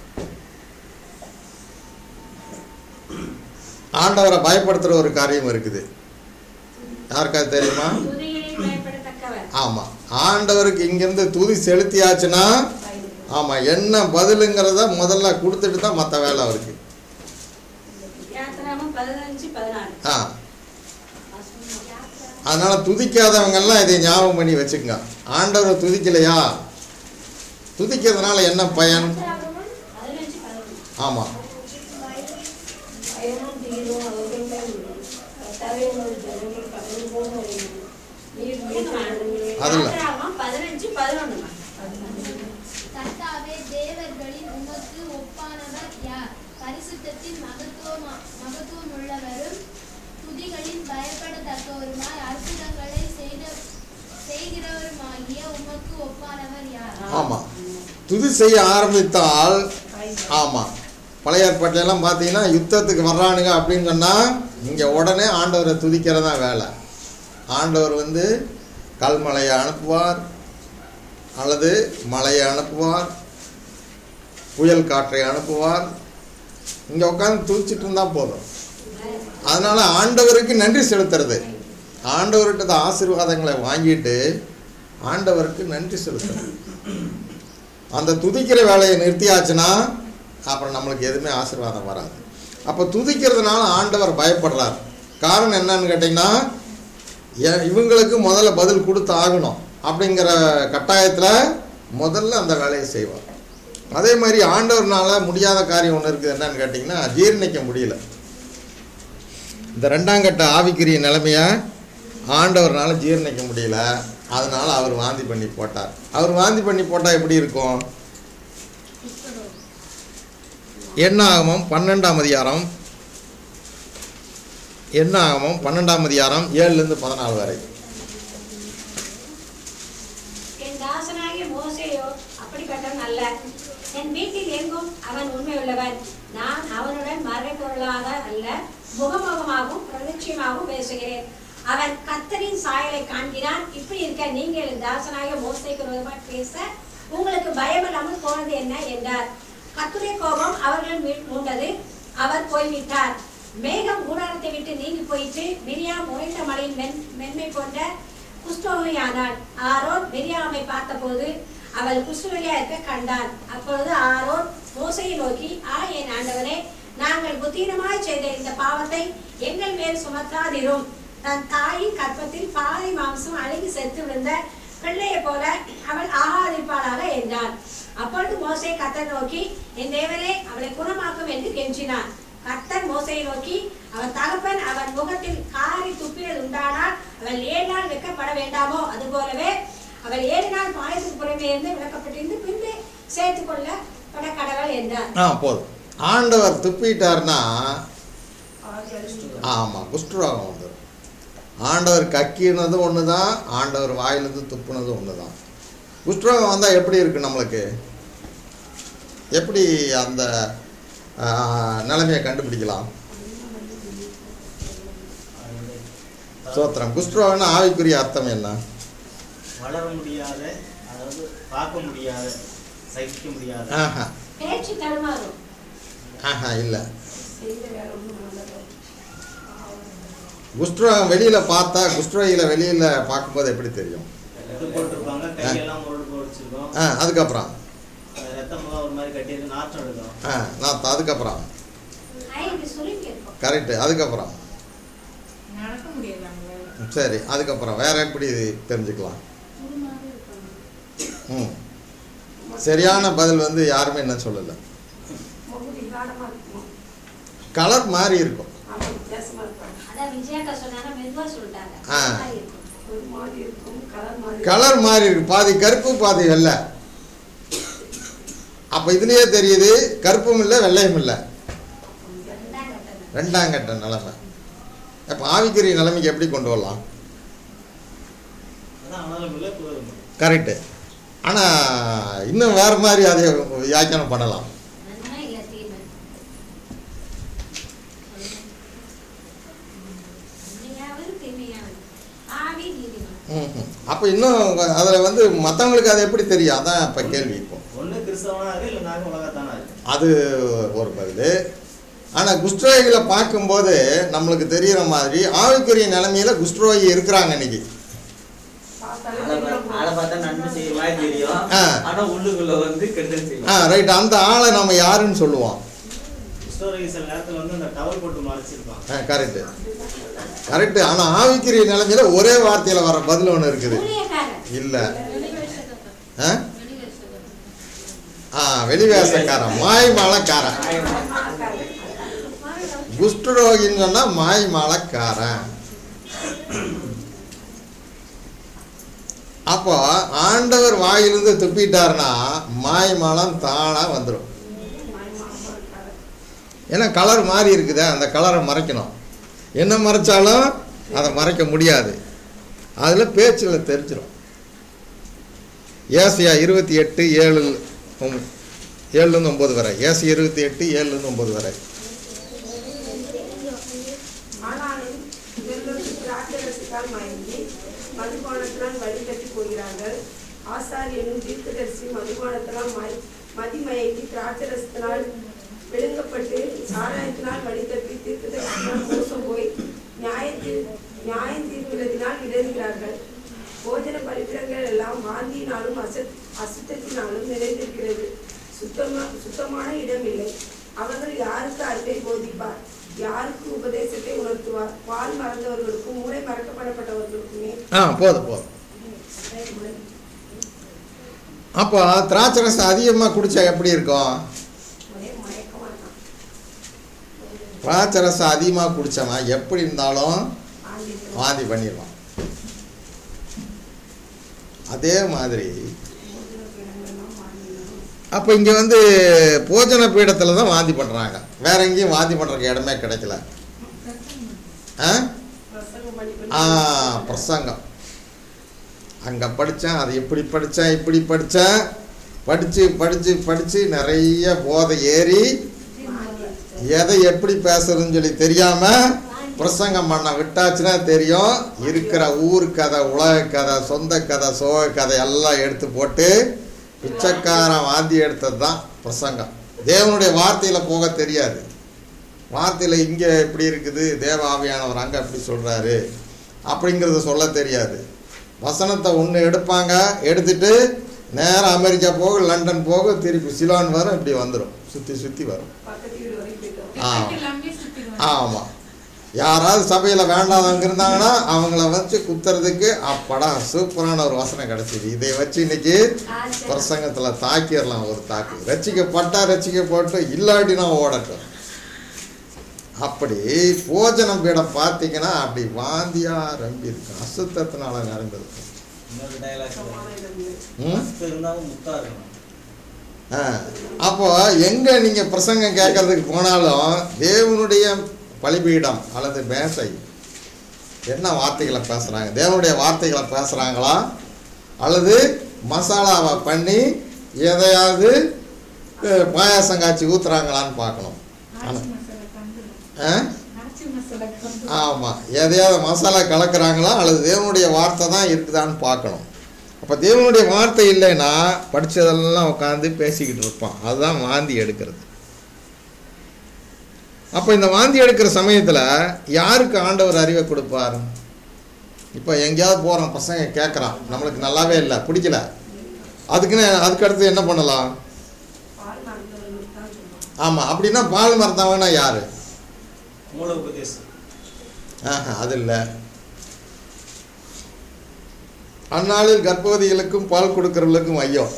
S1: ஆண்டவரை பயப்படுத்துகிற ஒரு காரியம் இருக்குது. யாருக்காவது தெரியுமா? ஆமாம், ஆண்டவருக்கு இங்கேருந்து துதி செலுத்தியாச்சுன்னா ஆமாம் என்ன பதிலுங்கிறத முதல்ல கொடுத்துட்டு தான் மற்ற வேலை அவருக்கு. ஆ அதனால் துதிக்காதவங்கெல்லாம் இதை ஞாபகம் பண்ணி வச்சுக்கோங்க. ஆண்டவரை துதிக்கலையா துதிக்கிறதுனால என்ன பயன்?
S6: பதினஞ்சு பதினொன்று.
S1: ஆமாம்,
S5: பயணம் தீரும் அவர்கள் தலைவர் ஜனங்கள் கடல் போல அறியும். நீர் மீட்பு
S1: அதில்
S6: யாத்திராகமம் பதினஞ்சு பதினொன்றுமா.
S7: கர்த்தாவே, தேவர்களில் உமக்கு ஒப்பானவர் யார்? பரிசுத்தத்தின் மகத்துவம் மகத்துவம் உள்ளவரும் துதிகளின் பயப்படத்தக்கவருமாய் அற்புதங்களை செய்த செய்கிறவருமாகிய உமக்கு ஒப்பானவர் யார்?
S1: ஆமாம், துதி செய்ய ஆரம்பித்தால் ஆமாம், பழைய ஏற்பாட்டிலெல்லாம் பார்த்தீங்கன்னா யுத்தத்துக்கு வர்றானுங்க அப்படின்னு சொன்னால் இங்கே உடனே ஆண்டவரை துதிக்கிறதா வேலை. ஆண்டவர் வந்து கல்மழையை அனுப்புவார், அல்லது மழையை அனுப்புவார், புயல் காற்றை அனுப்புவார். இங்கே உட்காந்து துதிச்சிட்டு இருந்தால் போதும். அதனால் ஆண்டவருக்கு நன்றி செலுத்துறது, ஆண்டவர்கிட்ட ஆசீர்வாதங்களை வாங்கிட்டு ஆண்டவருக்கு நன்றி செலுத்துறது. அந்த துதிக்கிற வேலையை நிறுத்தியாச்சுன்னா அப்புறம் நம்மளுக்கு எதுவுமே ஆசீர்வாதம் வராது. அப்போ துதிக்கிறதுனால ஆண்டவர் பயப்படுறார். காரணம் என்னன்னு கேட்டிங்கன்னா, இவங்களுக்கு முதல்ல பதில் கொடுத்து ஆகணும் அப்படிங்கிற கட்டாயத்தில் முதல்ல அந்த வேலையை செய்வார். அதே மாதிரி ஆண்டவர்னால முடியாத காரியம் ஒன்று இருக்குது. என்னன்னு கேட்டிங்கன்னா, ஜீர்ணிக்க முடியல. இந்த ரெண்டாம் கட்ட ஆவிக்குரிய நிலைமையை ஆண்டவர்னால ஜீர்ணிக்க முடியல. அதனால் அவர் வாந்தி பண்ணி போட்டார். அவர் வாந்தி பண்ணி போட்டால் எப்படி இருக்கும்? என்னாகமம் பன்னெண்டாம் அதிகாரம் என்னாகமம் பன்னெண்டாம் அதிகாரம் ஏழுலேருந்து பதினாலு வரை.
S6: என் தாசனாகிய மோசேயோ அப்படிப்பட்டவன் அல்ல. என் வீட்டில் எங்கும் அவன் உண்மையுள்ளவன். நான் அவனுடன் மறைபொருளாக அல்ல, முகமுகமாகவும் பிரதிட்சயமாகவும் பேசுகிறேன். அவன் கர்த்தரின் சாயலை காண்கிறான். இப்படி இருக்க நீங்கள் என் தாசனாகிய மோசேக்கு விரோதமாக பேச உங்களுக்கு பயமில்லாமல் போனது என்ன என்றார். கர்த்தருடைய கோபம் அவர்கள் மேல் மூண்டது. அவர் போய்விட்டார். மேகம் கூடாரத்தை விட்டு நீங்கி போயிட்டு மிரியாம் உறைந்த மலையின் மென் மென்மை போன்ற குஷ்டரோகியானாள். ஆரோன் மிரியாமை பார்த்தபோது அவள் குஷ்டரோகியா இருக்க கண்டான். அப்பொழுது ஆரோன் மோசையை நோக்கி, ஆ என் ஆண்டவரே, நாங்கள் புத்தீனமாய் செய்த இந்த பாவத்தை எங்கள் மேல் சுமத்தாதிரும். தன் தாயின் கற்பத்தில் பாதி மாம்சம் அழுகி செத்து விழுந்த பிள்ளையை போல அவள் ஆகாதிருப்பாளாக என்றான். அப்பொழுது மோசே கர்த்தரை நோக்கி, என் தேவனே, அவளை குணமாக்கும் என்று கெஞ்சினான். கர்த்தர் மோசையை நோக்கி, அவன் தகப்பன் அவன் முகத்தில் காரி துப்பியது உண்டானால் அவள் ஏழு நாள் வெட்கப்பட வேண்டாமோ, அது போலவே அவள் ஏழு நாள் பாயத்துக்கு புறமே இருந்து விளக்கப்பட்டிருந்து பின்பு சேர்த்து கொள்ள பட கடவுள் என்றார்.
S1: ஆ போதும். ஆண்டவர் துப்பிட்டார்னா ஆமாம், குஷ்டரோகம் வந்துடும். ஆண்டவர் கக்கினதும் ஒன்று தான், ஆண்டவர் வாயிலிருந்து துப்புனதும் ஒன்று தான். குஷ்டரோகம் வந்தால் எப்படி இருக்கு நம்மளுக்கு? எப்படி அந்த நிலைமையை கண்டுபிடிக்கலாம்? சோத்திரம். குஷ்டரோகம்னா ஆவிக்குரிய அர்த்தம் என்ன?
S2: வளர முடியாத, அதாவது பார்க்க முடியாத, சகிக்க முடியாத.
S1: ஆஹா
S6: பேச்சு தடுமாறும்.
S1: ஆஹா இல்லை.
S5: செய்த வேற ஒன்றும் நல்லது.
S1: குஷ்டரோகம் வெளியில் பார்த்தா, குஷ்டரோகியில் வெளியில் பார்க்கும்போது எப்படி தெரியும்?
S2: இது போட்டிருப்பாங்க, கையெல்லாம் முரடு போடிச்சிருக்கோம்.
S1: ஆ அதுக்கப்புறம்
S2: ரத்தமெல்லாம் ஒரு மாதிரி கட்டிட்டு நாற்றம் எடுக்கும்.
S1: ஆ நான் அதுக்கப்புறம்
S6: ஐந்து சுருங்கி இருக்கும்.
S1: கரெக்டு. அதுக்கப்புறம்
S4: நடக்க முடியல அவங்களால.
S1: சரி, அதுக்கப்புறம் வேற எப்படி தெரிஞ்சுக்கலாம்? ம் சரியான பதில் வந்து யாருமே என்ன சொல்லலை.
S5: முகம் விகாரமா இருக்குமா?
S1: கலர் மாறி இருக்கும்.
S5: ஆமா, வித்தியாசமா இருப்பாங்க.
S6: அதான் விஜயாக்கா சொன்னாங்க, மெதுவா சொல்லிட்டாங்க.
S1: ஆ.
S6: அந்த மாதிரி இருக்கும்.
S5: ஒரு மாதிரி இருக்கும், கலர் மாதிரி
S1: கலர் மாறி இருக்கு. பாதி கருப்பு பாதி வெள்ளை. அப்போ இதுலயே தெரியுது, கருப்பும் இல்லை வெள்ளையும் இல்லை,
S6: ரெண்டாம் கட்டம்.
S1: ரெண்டாம் கட்ட நிலைமை. அப்போ ஆவிக்குரிய நிலைமைக்கு எப்படி கொண்டு வரலாம்?
S2: அதான் ஆனாலும் இல்லை, போதும்.
S1: கரெக்டு. ஆனால் இன்னும் வேறு மாதிரி அதை வியாக்கியானம் பண்ணலாம்.
S6: நன்மை இல்லை தீமை. நன்மையாவது தீமையாவது ஆவி நீதிமான்.
S1: ம் அப்போ இன்னும் அதில் வந்து மற்றவங்களுக்கு அது எப்படி தெரியும்? அதான் இப்போ கேள்வி. இப்போ
S2: ஒண்ணு கிறிஸ்தவனா இருக்கு, இல்லை நாங்கள் உலகத்தானா இருக்கு.
S1: அது ஒரு பதில். ஆனால் குஷ்டரோகிகளை பார்க்கும்போது நம்மளுக்கு தெரிகிற மாதிரி ஆவிக்குரிய நிலைமையில குஷ்டரோகி இருக்கிறாங்க இன்னைக்கு.
S3: ஆளை பார்த்தா நன்மை செய்யற மாதிரி தெரியும்,
S1: ஆ.
S3: ஆனா உள்ளுக்குள்ள வந்து கெடுதல் செய்யும்.
S1: All right. அந்த ஆளை நம்ம யாருன்னு சொல்லுவோம்?
S2: கிறிஸ்தவர்கள் சில நேரத்தில் வந்து அந்த டவல் போட்டு மறைச்சிருப்பாங்க.
S1: ஆ கரெக்டு கரெக்டு. ஆனால் ஆவிக்குரிய நிலைமையில ஒரே வார்த்தையில் வர பதில் ஒன்று இருக்குது.
S6: ஊழியக்காரர்.
S1: இல்லை. ஆ ஆ வெளிவேசக்காரன், மாய் மாலக்காரன். குஷ்டரோகின்னு சொன்னா மாய் மாலக்காரன். அப்போ ஆண்டவர் வாயிலிருந்து துப்பிட்டாருன்னா மாய் மாலம் தானா வந்துடும். ஏன்னா கலர் மாறி இருக்குதே, அந்த கலரை மறைக்கணும். என்ன மறைச்சாலும் அதை மறைக்க முடியாது. அதில் பேச்சில் தெரிஞ்சிடும். ஏசியா இருபத்தி எட்டு ஏழு ஏழுலேருந்து ஒம்பது வரை. ஏசி இருபத்தி எட்டு ஏழுலேருந்து ஒம்பது வரை.
S5: ஆனாலும் இவர்கள் திராட்சரசத்தால் மயங்கி மதுபானத்தினால் வழிகட்டி போகிறார்கள். ஆசார் என்னும் தீர்க்கதரிசி மதுபானத்தினால் மய மதிமயங்கி திராட்சரசத்தினால் விழுங்கப்பட்டு சாராயத்தினால் வழிதப்பி தீர்க்கதரிசினால் மோசம் போய் நியாயத்தில் நியாயம் தீர்க்கிறதினால் இடறுகிறார்கள். போஜன பலிப்பிடங்கள் எல்லாம் வாந்தியினாலும் அச அசுத்தத்தினாலும் நிறைந்திருக்கிறது. சுத்தமா சுத்தமான இடம் இல்லை. அவர்கள் யாருக்கு அறிவை போதிப்பார்? யாருக்கு உபதேசத்தை உணர்த்துவார்? பால் மறந்தவர்களுக்கும் மூளை மறக்கப்படப்பட்டவர்களுக்குமே.
S1: ஆ போதும் போதும். அப்போ திராட்சரசம் அதிகமாக குடித்தா எப்படி இருக்கும்?
S5: ஒரே மயக்கமா இருக்கான்.
S1: திராட்சரசம் அதிகமாக குடித்தவன் எப்படி இருந்தாலும்
S5: ஆண்டிட்டு
S1: வாந்தி பண்ணிடுவான். அதே மாதிரி அப்போ இங்கே வந்து போஜன பீடத்தில் தான் வாந்தி பண்ணுறாங்க. வேற எங்கேயும் வாந்தி பண்ணுறதுக்கு இடமே கிடைக்கல. ஆ
S5: பிரசங்கம் பண்ணி பண்ணி
S1: ஆ பிரசங்கம் அங்கே படித்தேன், அது இப்படி படித்தேன், இப்படி படித்தேன், படித்து படித்து படித்து நிறைய போதை ஏறி எதை எப்படி பேசுறதுன்னு சொல்லி தெரியாமல் பிரசங்கம் பண்ண விட்டாச்சுன்னா தெரியும். இருக்கிற ஊர் கதை, உலக கதை, சொந்த கதை, சோக கதை எல்லாம் எடுத்து போட்டு பிச்சைக்காரன் வாந்தி எடுத்தது தான் பிரசங்கம். தேவனுடைய வார்த்தையில் போக தெரியாது. வார்த்தையில் இங்கே எப்படி இருக்குது, தேவ ஆவியானவர் அங்கே எப்படி சொல்கிறாரு அப்படிங்கிறத சொல்ல தெரியாது. வசனத்தை ஒன்று எடுப்பாங்க, எடுத்துட்டு நேராக அமெரிக்கா போக, லண்டன் போக, திருப்பி சிலான் வரும், இப்படி வந்துடும், சுற்றி சுற்றி வரும்.
S5: பக்கத்து வீடு வரைக்கும் போயிட்டோம்.
S1: ஆ
S4: எல்லாமே சுத்திடுவாங்க.
S1: ஆமாம். யாராவது சபையில் வேண்டாதவங்க இருந்தாங்கன்னா அவங்கள வச்சு குத்துறதுக்கு அப்படா சூப்பரான ஒரு வசனம் கிடச்சிது. இதை வச்சு இன்னைக்கு பிரசங்கத்தில் தாக்கிடலாம். ஒரு தாக்கு ரசிக்கப்பட்டா ரசிக்கப்பட்டு, இல்லாட்டினா ஓடட்டும். அப்படி போஜனம் பீடம் பார்த்தீங்கன்னா அப்படி வாந்தியா ரம்பி இருக்கும், அசுத்தத்தினால நிரம்பிருக்கும்.
S3: இன்னொரு dialogue
S5: சுத்தமான இடம் இல்லை.
S1: ம்
S3: மஸ்து இருந்தாலும் முத்தா இருக்கணும்.
S1: ஆ அப்போ எங்கே நீங்கள் பிரசங்கம் கேட்கறதுக்கு போனாலும் தேவனுடைய பலிபீடம் அல்லது மேசை என்ன வார்த்தைகளை பேசுகிறாங்க, தேவனுடைய வார்த்தைகளை பேசுகிறாங்களா அல்லது மசாலாவை பண்ணி எதையாவது அஹ், பாயாசம் காய்ச்சி ஊற்றுறாங்களான்னு பார்க்கணும்.
S4: ஆச்சி மசாலா கந்துரும்.
S1: ஆ
S4: ஆச்சி மசாலா கந்துரும்.
S1: ஆமாம், எதையாவது மசாலா கலக்கிறாங்களா அல்லது தேவனுடைய வார்த்தை தான் இருக்குதான்னு பார்க்கணும். அப்போ தேவனுடைய வார்த்தை இல்லைன்னா படித்ததெல்லாம் உட்காந்து பேசிக்கிட்டு இருப்பான். அதுதான் வாந்தி எடுக்கிறது. அப்போ இந்த வாந்தி எடுக்கிற சமயத்தில் யாருக்கு ஆண்டவர் அறிவை கொடுப்பார்? இப்போ எங்கேயாவது போகிறோம், பசங்க கேட்குறான், நம்மளுக்கு நல்லாவே இல்லை, பிடிக்கல, அதுக்குன்னு அதுக்கு அடுத்து என்ன பண்ணலாம்?
S5: பால் மறந்தவர்களுக்கு தான் சொல்லுவாங்க.
S1: ஆமாம், அப்படின்னா பால் மறந்தவங்கன்னா யார்?
S3: மூல உபதேசம்.
S1: ஆஹா, அது இல்லை. அந்நாளில் கர்ப்பவதிகளுக்கும் பால் கொடுக்கறவர்களுக்கும் ஐயோ.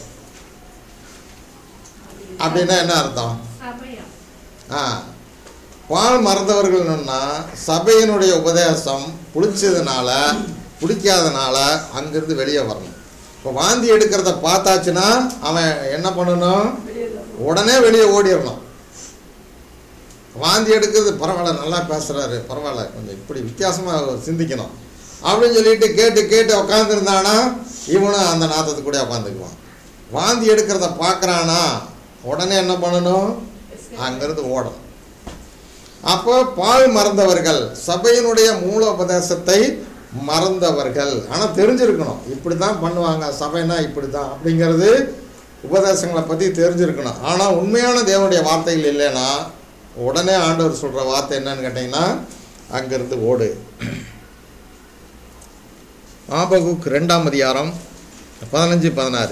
S1: அப்படின்னா என்ன அர்த்தம்?
S4: சபையா?
S1: ஆ பால் மறந்தவர்கள்னா சபையினுடைய உபதேசம் பிடிச்சதுனால பிடிக்காதனால அங்கிருந்து வெளியே வரணும். இப்போ வாந்தி எடுக்கிறத பார்த்தாச்சுன்னா அவன் என்ன பண்ணணும்? உடனே வெளியே ஓடிடணும். வாந்தி எடுக்கிறது பரவாயில்ல, நல்லா பேசுகிறாரு, பரவாயில்ல, கொஞ்சம் இப்படி வித்தியாசமாக சிந்திக்கணும் அப்படின்னு சொல்லிட்டு கேட்டு கேட்டு உட்காந்துருந்தானா இவனும் அந்த நாத்தத்து கூட உட்காந்துக்குவான். வாந்தி எடுக்கிறத பார்க்குறானா உடனே என்ன பண்ணணும்? அங்கேருந்து ஓடணும். அப்போ பால் மறந்தவர்கள், சபையினுடைய மூல உபதேசத்தை மறந்தவர்கள். ஆனால் தெரிஞ்சிருக்கணும், இப்படி தான் பண்ணுவாங்க சபைனா, இப்படி தான் அப்படிங்கிறது உபதேசங்களை பற்றி தெரிஞ்சிருக்கணும். ஆனால் உண்மையான தேவனுடைய வார்த்தைகள் இல்லைன்னா உடனே ஆண்டவர் சொல்கிற வார்த்தை என்னன்னு கேட்டிங்கன்னா அங்கேருந்து ஓடு. ஆபகுக் ரெண்டாம் அதிகாரம் பதினஞ்சு பதினாறு.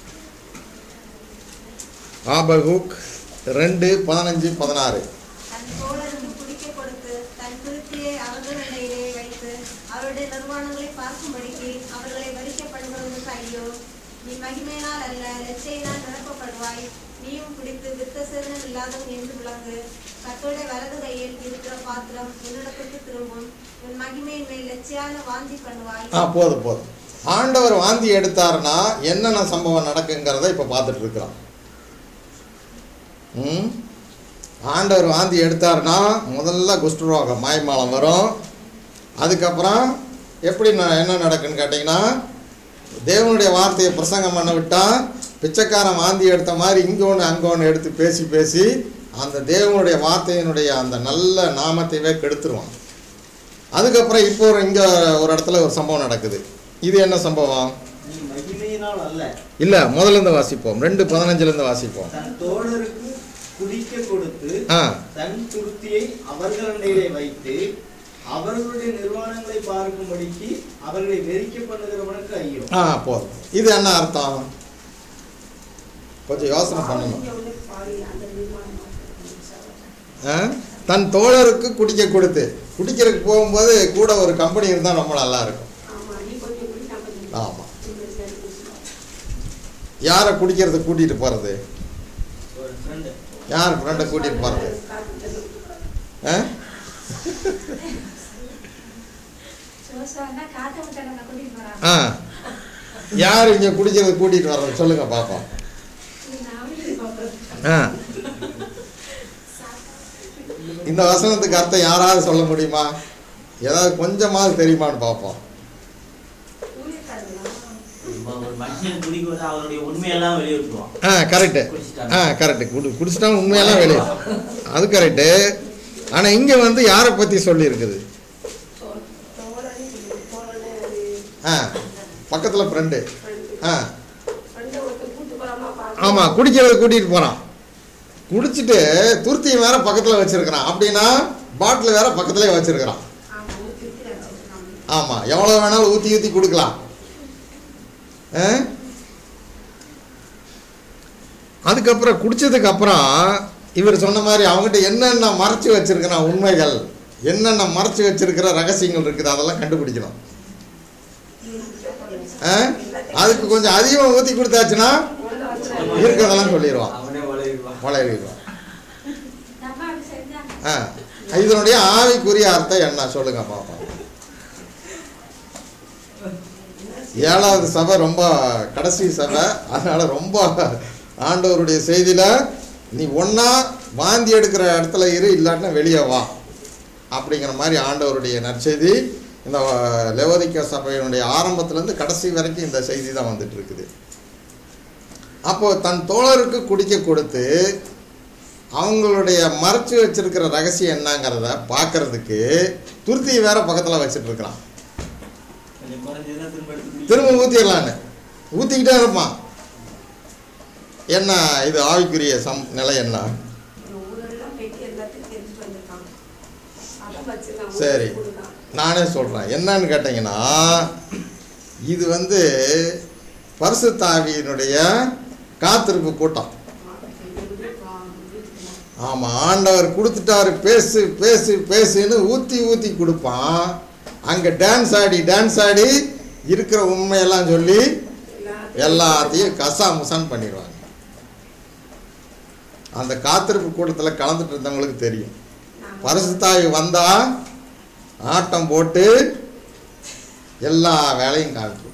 S1: ஆபகுக் ரெண்டு பதினஞ்சு பதினாறு.
S6: தன் தோழருக்கு குடிக்க கொடுத்து தன் திருப்தியை அவர்களிடையே வைத்து அவருடைய நிர்வாணங்களை பார்க்கும்படிக்கு அவர்களை வரிக்கப்படுவதற்கு ஐயோ. நீ மகிமையினால் அல்ல லட்சையினால் நிரப்பப்படுவாய்.
S8: நீயும் குடித்து விருத்தசேதனம் இல்லாதவன் என்று விளங்கு. கர்த்தருடைய வலது கையில் இருக்கிற பாத்திரம் உன்னிடத்துக்கு திரும்பும். உன் மகிமையின் மேல் லட்சியான வாந்தி பண்ணுவாய்.
S1: ஆ போதும் போதும். ஆண்டவர் வாந்தி எடுத்தாருன்னா என்னென்ன சம்பவம் நடக்குங்கிறத இப்போ பார்த்துட்டு இருக்கிறோம். ம் ஆண்டவர் வாந்தி எடுத்தாருன்னா முதல்ல குஷ்டரோகம் மாய்மாலம் வரும். அதுக்கப்புறம் எப்படி நான் என்ன நடக்குன்னு கேட்டிங்கன்னா, தேவனுடைய வார்த்தையை பிரசங்கம் பண்ண விட்டால் பிச்சைக்காரன் வாந்தி எடுத்த மாதிரி இங்கே ஒன்று அங்கே ஒன்று எடுத்து பேசி பேசி அந்த தேவனுடைய வார்த்தையினுடைய அந்த நல்ல நாமத்தையே கெடுத்துருவான். அதுக்கப்புறம் இப்போ ஒரு இங்கே ஒரு இடத்துல ஒரு சம்பவம் நடக்குது. இது என்ன சம்பவம்?
S3: நீ மகிமையினால் அல்ல,
S1: இல்லை, முதல்ல இருந்து வாசிப்போம். ரெண்டு பதினஞ்சுலேருந்து வாசிப்போம்.
S3: தன் தோழருக்கு குடிக்க கொடுத்து
S1: ஆ
S3: தன் துருத்தியை அவர்களிடையே வைத்து அவர்களுடைய நிர்வாணங்களை பார்க்கும்படிக்கு அவர்களை வெறிக்க பண்ணுகிறவனுக்கு ஐயோ.
S1: ஆ போதும். இது என்ன அர்த்தம்? கொஞ்சம் யோசனை பண்ணணும். ஆ தன் தோழருக்கு குடிக்க கொடுத்து, குடிக்கிறதுக்கு போகும்போது கூட ஒரு கம்பெனி இருந்தால் ரொம்ப நல்லா இருக்கும். ஆமாம். யாரை குடிக்கிறதுக்கு கூட்டிகிட்டு போகிறது?
S3: ஒரு ஃப்ரெண்டு.
S1: யார் ஃப்ரெண்டை கூட்டிகிட்டு போகிறது? ஆ
S6: ஜோசுவா காத்த முட்டை கூட்டிட்டு போறான்.
S1: ஆ யார் இங்கே குடிக்கிறது கூட்டிகிட்டு வர்றது சொல்லுங்க பார்ப்போம். ஆ இந்த வசனத்துக்கு அர்த்தம் யாராவது சொல்ல முடியுமா? ஏதாவது கொஞ்சமாவது தெரியுமான்னு பார்ப்போம்.
S9: ஒரு மனுஷன் குடிக்கிறது அவருடைய உண்மையெல்லாம் வெளியிட்டுருவான்.
S1: ஆ கரெக்டு. ஆ கரெக்டு. குடி குடிச்சிட்டா உண்மையெல்லாம் வெளியே, அது கரெக்டு. ஆனால் இங்கே வந்து யாரை பற்றி சொல்லியிருக்குது? ஆ பக்கத்தில் ஃப்ரெண்டு. ஆ ஆமாம், குடிக்கிறது கூட்டிகிட்டு போகிறான். குடிச்சிட்டு துருத்தியும் வேற பக்கத்தில் வச்சிருக்கிறான். அப்படின்னா பாட்டில் வேற பக்கத்துலேயே வச்சிருக்கிறான். ஆமாம், எவ்வளோ வேணாலும் ஊற்றி ஊற்றி கொடுக்கலாம். அதுக்கப்புறம் குடிச்சதுக்கு அப்புறம் இவர் சொன்ன மாதிரி அவங்ககிட்ட என்னென்ன மறைச்சி வச்சிருக்கிறான் உண்மைகள், என்னென்ன மறைச்சி வச்சிருக்கிற ரகசியங்கள் இருக்குது அதெல்லாம் கண்டுபிடிக்கணும். அதுக்கு கொஞ்சம் அதிகமாக ஊற்றி கொடுத்தாச்சுன்னா இருக்கிறதெல்லாம் சொல்லிடுவான், வளரிடுவான். ஆ இதனுடைய ஆவிக்குரிய அர்த்தம் என்ன சொல்லுங்க பாப்போம். ஏழாவது சபை ரொம்ப கடைசி சபை, அதனால ரொம்ப ஆண்டவருடைய செய்தியில் நீ ஒன்றா வாந்தி எடுக்கிற இடத்துல இரு, இல்லாட்டினா வெளியே வா அப்படிங்கிற மாதிரி ஆண்டவருடைய நற்செய்தி இந்த லவோதிக்கா சபையினுடைய ஆரம்பத்துலேருந்து கடைசி வரைக்கும் இந்த செய்தி தான் வந்துட்டு இருக்குது. அப்போது தன் தோழருக்கு குடிக்க கொடுத்து அவங்களுடைய மறைச்சி வச்சிருக்கிற ரகசியம் என்னங்கிறத பார்க்கறதுக்கு துருத்தி வேற பக்கத்தில் வச்சுட்டு இருக்கிறான். திரும்ப ஊற்றிடலான்னு ஊற்றிக்கிட்டே இருப்பான். என்ன இது ஆவிக்குரிய சம் நிலை என்ன? சரி, நானே சொல்கிறேன். என்னன்னு கேட்டிங்கன்னா, இது வந்து பரிசுத்த ஆவியினுடைய காத்திருப்பு கூட்டம். ஆமாம், ஆண்டவர் கொடுத்துட்டாரு, பேசு பேசு பேசுன்னு ஊற்றி ஊற்றி கொடுப்பான். அங்கே டான்ஸ் ஆடி டான்ஸ் ஆடி இருக்கிற உண்மையெல்லாம் சொல்லி எல்லாத்தையும் கசா முசான் பண்ணிடுவாங்க. அந்த காத்திருப்பு கூட்டத்தில் கலந்துட்டு இருந்தவங்களுக்கு தெரியும். பரிசுத்தாவி வந்தா ஆட்டம் போட்டு எல்லா வேலையும் காமிக்கும்.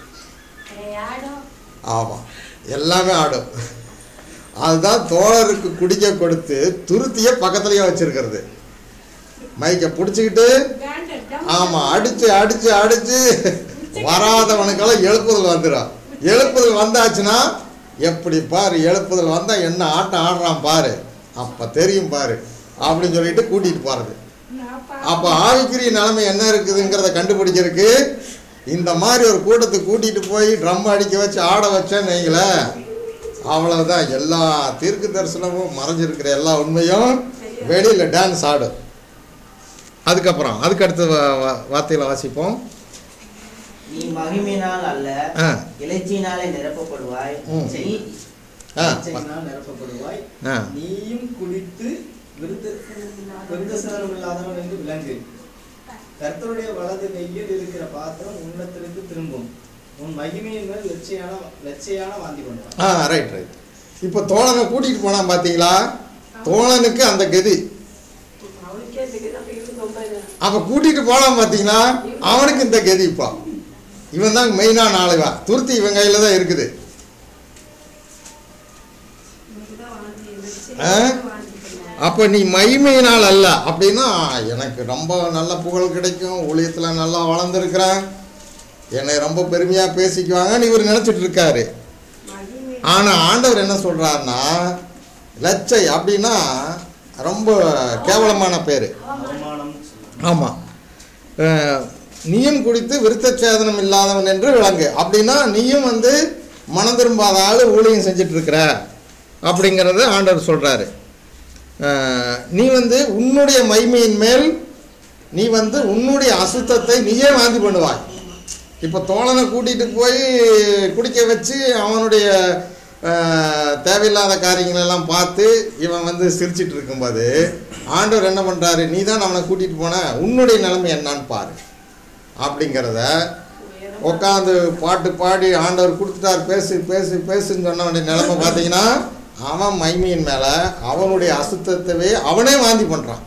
S1: ஆமாம், எல்லாமே ஆடும். அதுதான் தோழருக்கு குடிக்க கொடுத்து துருத்திய பக்கத்துலயே வச்சிருக்கிறது. மைக்க பிடிச்சிக்கிட்டு ஆமா அடிச்சு அடிச்சு அடிச்சு வராதவனுக்கெல்லாம் எழுப்புதல் வந்துடும். எழுப்புதல் வந்தாச்சுன்னா எப்படி பாரு, எழுப்புதல் வந்தா என்ன ஆட்டம் ஆடுறான் பாரு, அப்ப தெரியும் பாரு அப்படின்னு சொல்லிட்டு கூட்டிட்டு போறது. அப்ப ஆவிக்குரிய நிலைமை என்ன இருக்குதுங்கிறத கண்டுபிடிக்கிறதுக்கு இந்த மாதிரி ஒரு கூட்டத்தை கூட்டிட்டு போய் ட்ரம் அடிக்க வச்சு ஆட வச்சேன்னு வைங்களேன், அவ்வளவுதான். எல்லா தீர்க்க தரிசனமும் மறைஞ்சிருக்கிற எல்லா உண்மையும் வெளியில டான்ஸ் ஆடும். அதுக்கப்புறம் அதுக்கு அடுத்த வார்த்தையில வாசிப்போம்.
S9: நீ மகிமையினால் அல்ல இலச்சியினாலே நிரப்பப்படுவாய்.
S3: நிரப்பப்படுவாய். நீயும் குடித்து விருத்தசேதனம் இல்லாதவன் என்று விளங்கு. கர்த்தருடைய வலது கையில் இருக்கிற பாத்திரம் உன்னத்திற்கு திரும்பும். உன் மகிமையின் மேல் லட்சியான லட்சியான வாந்தி பண்ணுவான்.
S1: All right right. இப்போ தோழனை கூட்டிகிட்டு போனான் பார்த்தீங்களா, தோழனுக்கு அந்த கதி.
S5: அவனுக்கே தெரியுது, அப்ப இவன் ரொம்ப இது.
S1: அப்போ கூட்டிகிட்டு போனான் பார்த்தீங்களா, அவனுக்கு இந்த கதி. இப்போ இவன் தான் மெயினான ஆளுவா, துருத்தி இவன் கையில் தான் இருக்குது. அப்போ நீ மகிமையினால் அல்ல அப்படின்னா, எனக்கு ரொம்ப நல்ல புகழ் கிடைக்கும், ஊழியத்தில் நல்லா வளர்ந்துருக்கிறேன், என்னை ரொம்ப பெருமையாக பேசிக்குவாங்கன்னு இவர் நினச்சிட்டு இருக்காரு. ஆனால் ஆண்டவர் என்ன சொல்கிறாருன்னா, லச்சை அப்படின்னா ரொம்ப கேவலமான பேர்.
S2: அவமானம்.
S1: ஆமாம், நீயும் குடித்து விருத்தச்சேதனம் இல்லாதவன் என்று விளங்கு. அப்படின்னா நீயும் வந்து மனம் திரும்பாத ஆள் ஊழியம் செஞ்சிட்ருக்கிற அப்படிங்கிறத ஆண்டவர் சொல்கிறாரு. நீ வந்து உன்னுடைய மகிமையின் மேல் நீ வந்து உன்னுடைய அசுத்தத்தை நீயே வாந்தி பண்ணுவாய். இப்போ தோழனை கூட்டிகிட்டு போய் குடிக்க வச்சு அவனுடைய தேவையில்லாத காரியங்களெல்லாம் பார்த்து இவன் வந்து சிரிச்சிட்டு இருக்கும்போது ஆண்டவர் என்ன பண்ணுறாரு, நீ தான் அவனை கூட்டிகிட்டு போன, உன்னுடைய நிலைமை என்னான்னு பாரு அப்படிங்கிறத உட்காந்து பாட்டு பாடி ஆண்டவர் கொடுத்துட்டார், பேசு பேசு பேசுன்னு சொன்னவனுடைய நிலைமை பார்த்தீங்கன்னா, அவன் மகிமையின் மேலே அவனுடைய அசுத்தத்தவே அவனே வாந்தி பண்ணுறான்.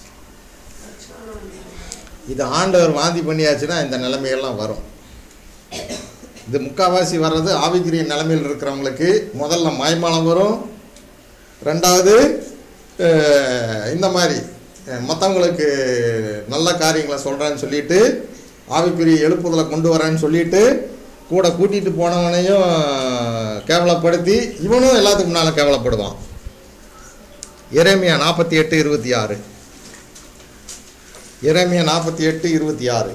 S1: இது ஆண்டவர் வாந்தி பண்ணியாச்சுன்னா இந்த நிலைமையெல்லாம் வரும். இது முக்கால்வாசி வர்றது ஆவிக்குரிய நிலைமையில் இருக்கிறவங்களுக்கு முதல்ல மாய்மாலம் வரும். ரெண்டாவது இந்த மாதிரி மற்றவங்களுக்கு நல்ல காரியங்களை சொல்கிறேன்னு சொல்லிட்டு ஆவிக்குரிய எழுப்புதலை கொண்டு வரேன்னு சொல்லிட்டு கூட கூட்டிகிட்டு போனவனையும் கேவலப்படுத்தி இவனும் எல்லாத்துக்கு முன்னால் கேவலப்படுவான். எரேமியா நாற்பத்தி எட்டு இருபத்தி ஆறு எரேமியா நாற்பத்தி எட்டு இருபத்தி ஆறு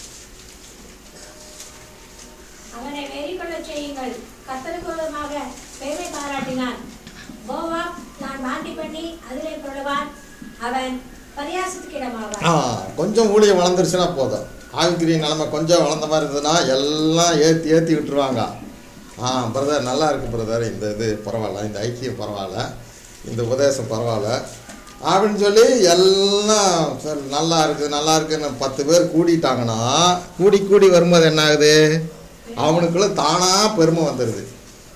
S6: அவனை வெறிகொள்ள செய்யுங்கள், கர்த்தருக்கு விரோதமாக பெருமை பாராட்டினான். மோவாப் நான் வாந்தி பண்ணி அதிலே புரளுவான், அவன் பரியாசத்துக்கு இடமாவான்.
S1: ஆ கொஞ்சம் ஊழியம் வளர்ந்துருச்சுன்னா போதும், ஆவிக்குரிய நிலைமை கொஞ்சம் வளர்ந்த மாதிரி இருந்ததுன்னா எல்லாம் ஏற்றி ஏற்றி விட்டுருவாங்க. ஆ பிரதர் நல்லா இருக்குது பிரதர், இந்த இது பரவாயில்ல, இந்த ஐக்கியம் பரவாயில்ல, இந்த உபதேசம் பரவாயில்ல அப்படின்னு சொல்லி எல்லாம் சார் நல்லா இருக்குது நல்லா இருக்குன்னு பத்து பேர் கூடிட்டாங்கன்னா கூடி கூடி வரும்போது என்ன ஆகுது, அவனுக்குள்ள தானாக பெருமை வந்துடுது.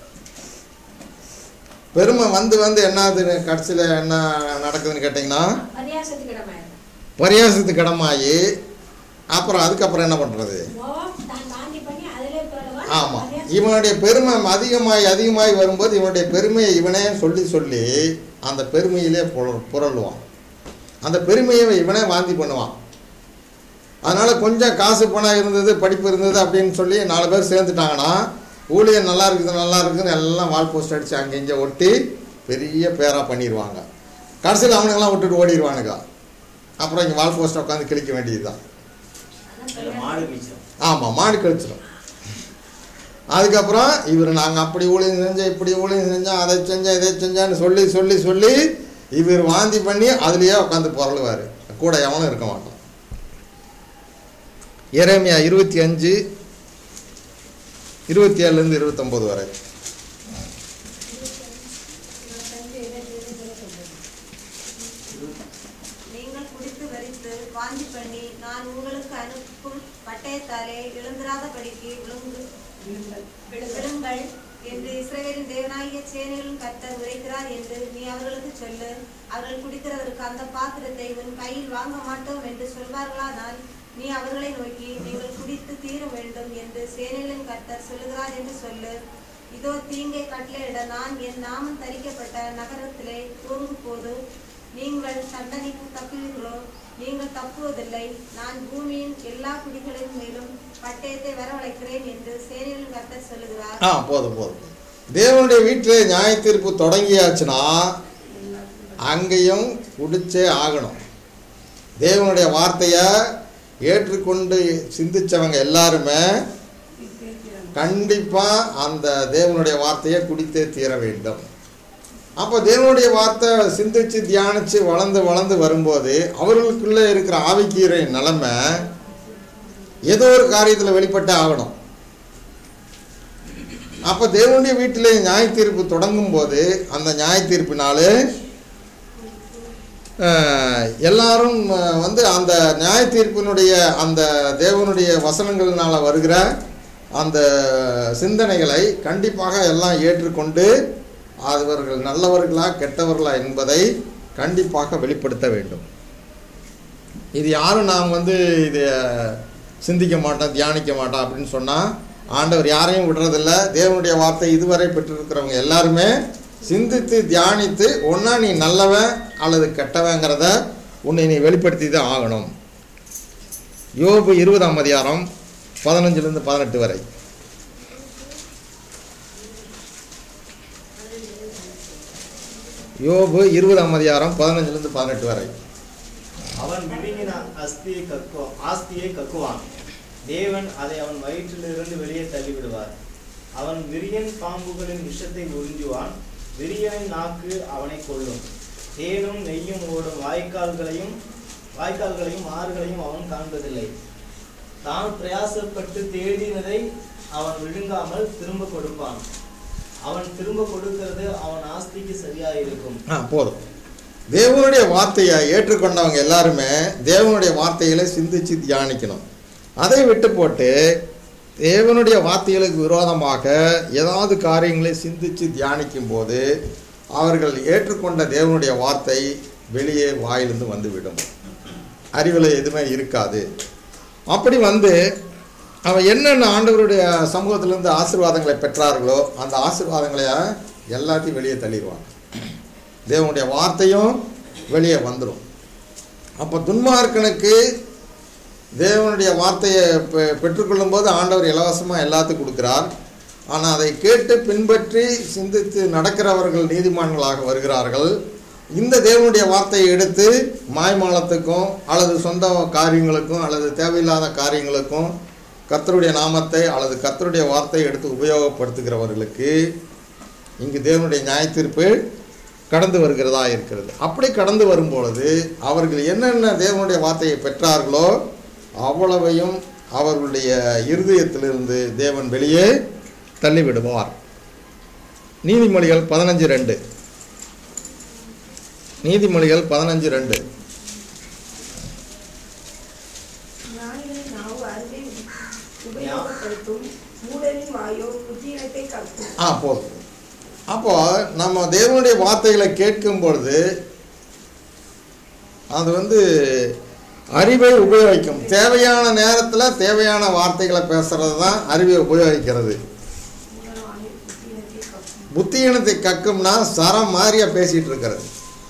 S1: பெருமை வந்து வந்து என்ன ஆகுது, கடைசியில் என்ன நடக்குதுன்னு கேட்டிங்கன்னா
S6: பரியாசத்துக்கு இடமாயிரும்.
S1: பரியாசத்துக்கு இடமாகி அப்புறம் அதுக்கப்புறம் என்ன பண்ணுறது,
S6: மோவாப் தான் வாந்தி பண்ணி அதிலே புரளுவான்.
S1: ஆமாம் இவனுடைய பெருமை அதிகமாகி அதிகமாகி வரும்போது இவனுடைய பெருமையை இவனே சொல்லி சொல்லி அந்த பெருமையிலே புர புரளுவான் அந்த பெருமையை இவனே வாந்தி பண்ணுவான். அதனால் கொஞ்சம் காசு பணம் இருந்தது படிப்பு இருந்தது அப்படின்னு சொல்லி நாலு பேர் சேர்ந்துட்டாங்கன்னா ஊழியம் நல்லா இருக்குது நல்லா இருக்குதுன்னு எல்லாம் வால் போஸ்ட் அடித்து அங்கே இங்கே ஒட்டி பெரிய பேராக பண்ணிடுவாங்க. கடைசியில் அவனுங்கெல்லாம் விட்டுட்டு ஓடிடுவானுங்க. அப்புறம் இங்கே வால் போஸ்ட்டை உட்காந்து கிழிக்க வேண்டியது தான்.
S2: மாடு மிச்சம்.
S1: ஆமாம் மாடு கழிச்சிடும். அதுக்கப்புறம் இவர் நாங்கள் அப்படி ஊழியம் செஞ்சோம் இப்படி ஊழியம் செஞ்சோம் அதை செஞ்சோம் இதை செஞ்சான்னு சொல்லி சொல்லி சொல்லி இவர் வாந்தி பண்ணி அதுலேயே உட்காந்து புரளுவார், கூட எவனும் இருக்க மாட்டான். எரேமியா இருபத்தி அஞ்சு இருபத்தி ஏழுலேருந்து இருபத்தொம்போது வரை.
S8: நீங்கள் குடித்து வரித்து வாந்தி பண்ணி நான் உங்களுக்கு அனுப்பும் பட்டயத்தாலே எழுந்திராதபடிக்கு விழுங்கு விழுங்கள் என்று இஸ்ரவேலின் தேவனாகிய சேனைகளின் கர்த்தர் உரைக்கிறார் என்று நீ அவர்களுக்கு சொல்லு. அவர்கள் குடிக்கிறதற்கு அந்த பாத்திரத்தை உன் கையில் வாங்க மாட்டோம் என்று சொல்வார்களானால் நீ அவர்களை நோக்கி நீங்கள் குடித்து தீர வேண்டும் என்று சேனைகளின் கர்த்தர் சொல்லுகிறார் என்று சொல்லு. இதோ தீங்கை கட்டளையிட நான் என் நாமம் தரிக்கப்பட்ட நகரத்திலே தூங்கும் போது நீங்கள் தண்டனைக்கு தப்புவீர்களோ? நீங்கள் தப்புவதில்லை. நான் பூமியின் எல்லா குடிகளின் மேலும் பட்டயத்தை வரவழைக்கிறேன் என்று சேனைகளின் கர்த்தர் சொல்லுகிறார்.
S1: ஆ போதும் போதும். தேவனுடைய வீட்டில் நியாய தீர்ப்பு தொடங்கியாச்சுன்னா அங்கேயும் குடிச்சே ஆகணும். தேவனுடைய வார்த்தையை ஏற்றுக்கொண்டு சிந்திச்சவங்க எல்லாருமே கண்டிப்பாக அந்த தேவனுடைய வார்த்தையை குடித்தே தீர வேண்டும். அப்போ தேவனுடைய வார்த்தை சிந்திச்சு தியானித்து வளர்ந்து வளர்ந்து வரும்போது அவர்களுக்குள்ளே இருக்கிற ஆவிக்குரிய நிலைமை ஏதோ ஒரு காரியத்தில் வெளிப்பட்டு ஆகணும். அப்போ தேவனுடைய வீட்டிலே நியாய தீர்ப்பு தொடங்கும் போது அந்த நியாய தீர்ப்பினாலே எல்லாரும் வந்து அந்த நியாய தீர்ப்பினுடைய அந்த தேவனுடைய வசனங்களினால் வருகிற அந்த சிந்தனைகளை கண்டிப்பாக எல்லாம் ஏற்றுக்கொண்டு அவர்கள் நல்லவர்களா கெட்டவர்களா என்பதை கண்டிப்பாக வெளிப்படுத்த வேண்டும். இது யாரும் நாம் வந்து இதை சிந்திக்க மாட்டோம் தியானிக்க மாட்டோம் அப்படின்னு சொன்னால் ஆண்டவர் யாரையும் விடுறதில்ல. தேவனுடைய வார்த்தை இதுவரை பெற்றிருக்கிறவங்க எல்லாருமே சிந்தித்து தியானித்து ஒன்றா நீ நல்லவன் அல்லது கெட்டவங்கிறத உன்னை நீ வெளிப்படுத்தி தான் ஆகணும். யோபு இருபதாம் அதிகாரம் பதினஞ்சிலிருந்து பதினெட்டு வரை. யோபு இருபதாம் அதிகாரம் பதினஞ்சிலிருந்து பதினெட்டு வரை.
S2: அவன் விழுங்கின அஸ்தியை கக்கு ஆஸ்தியை கக்குவான். தேவன் அதை அவன் வயிற்றிலிருந்து வெளியே தள்ளிவிடுவார். அவன் விரியன் பாம்புகளின் விஷத்தை உறிஞ்சுவான். விரியனின் நாக்கு அவனை கொல்லும். தேனும் நெய்யும் ஓடும் வாய்க்கால்களையும் வாய்க்கால்களையும் ஆறுகளையும் அவன் காண்பதில்லை. தான் பிரயாசப்பட்டு தேடினதை அவன் விழுங்காமல் திரும்ப கொடுப்பான். அவன் திரும்ப கொடுக்கிறது அவன் ஆஸ்திக்கு சரியா இருக்கும்.
S1: ஆ போதும். தேவனுடைய வார்த்தையை ஏற்றுக்கொண்டவங்க எல்லாருமே தேவனுடைய வார்த்தைகளை சிந்திச்சு தியானிக்கணும். அதை விட்டு போட்டு தேவனுடைய வார்த்தைகளுக்கு விரோதமாக ஏதாவது காரியங்களை சிந்தித்து தியானிக்கும் போது அவர்கள் ஏற்றுக்கொண்ட தேவனுடைய வார்த்தை வெளியே வாயிலிருந்து வந்துவிடும். அறிவில் எதுவுமே இருக்காது. அப்படி வந்து அவன் என்னென்ன ஆண்டவருடைய சமூகத்திலிருந்து ஆசீர்வாதங்களை பெற்றார்களோ அந்த ஆசீர்வாதங்களை எல்லாத்தையும் வெளியே தள்ளிடுவாங்க. தேவனுடைய வார்த்தையும் வெளியே வந்துடும். அப்போ துன்மார்க்கனுக்கு தேவனுடைய வார்த்தையை பெ பெற்றுக்கொள்ளும் போது ஆண்டவர் இலவசமாக எல்லாத்துக்கும் கொடுக்குறார். ஆனால் அதை கேட்டு பின்பற்றி சிந்தித்து நடக்கிறவர்கள் நீதிமான்களாக வருகிறார்கள். இந்த தேவனுடைய வார்த்தையை எடுத்து மாய்மாலத்துக்கும் அல்லது சொந்த காரியங்களுக்கும் அல்லது தேவையில்லாத காரியங்களுக்கும் கர்த்தருடைய நாமத்தை அல்லது கர்த்தருடைய வார்த்தையை எடுத்து உபயோகப்படுத்துகிறவர்களுக்கு இங்கு தேவனுடைய நியாயத்தீர்ப்பு கடந்து வருகிறதா இருக்கிறது. அப்படி கடந்து வரும்பொழுது அவர்கள் என்னென்ன தேவனுடைய வார்த்தையை பெற்றார்களோ அவ்வளவையும் அவர்களுடைய இருதயத்திலிருந்து தேவன் வெளியே தள்ளிவிடுவார். நீதிமொழிகள் பதினஞ்சு ரெண்டு. நீதிமொழிகள் பதினஞ்சு ரெண்டு. ஆ போதும். அப்போ நம்ம தேவனுடைய வார்த்தைகளை கேட்கும் பொழுது அது வந்து அறிவை உபயோகிக்கும். தேவையான நேரத்தில் தேவையான வார்த்தைகளை பேசுறது தான் அறிவை உபயோகிக்கிறது. புத்தியினத்தை கக்கும்னா சரம் மாதிரியா பேசிட்டு இருக்கிறது.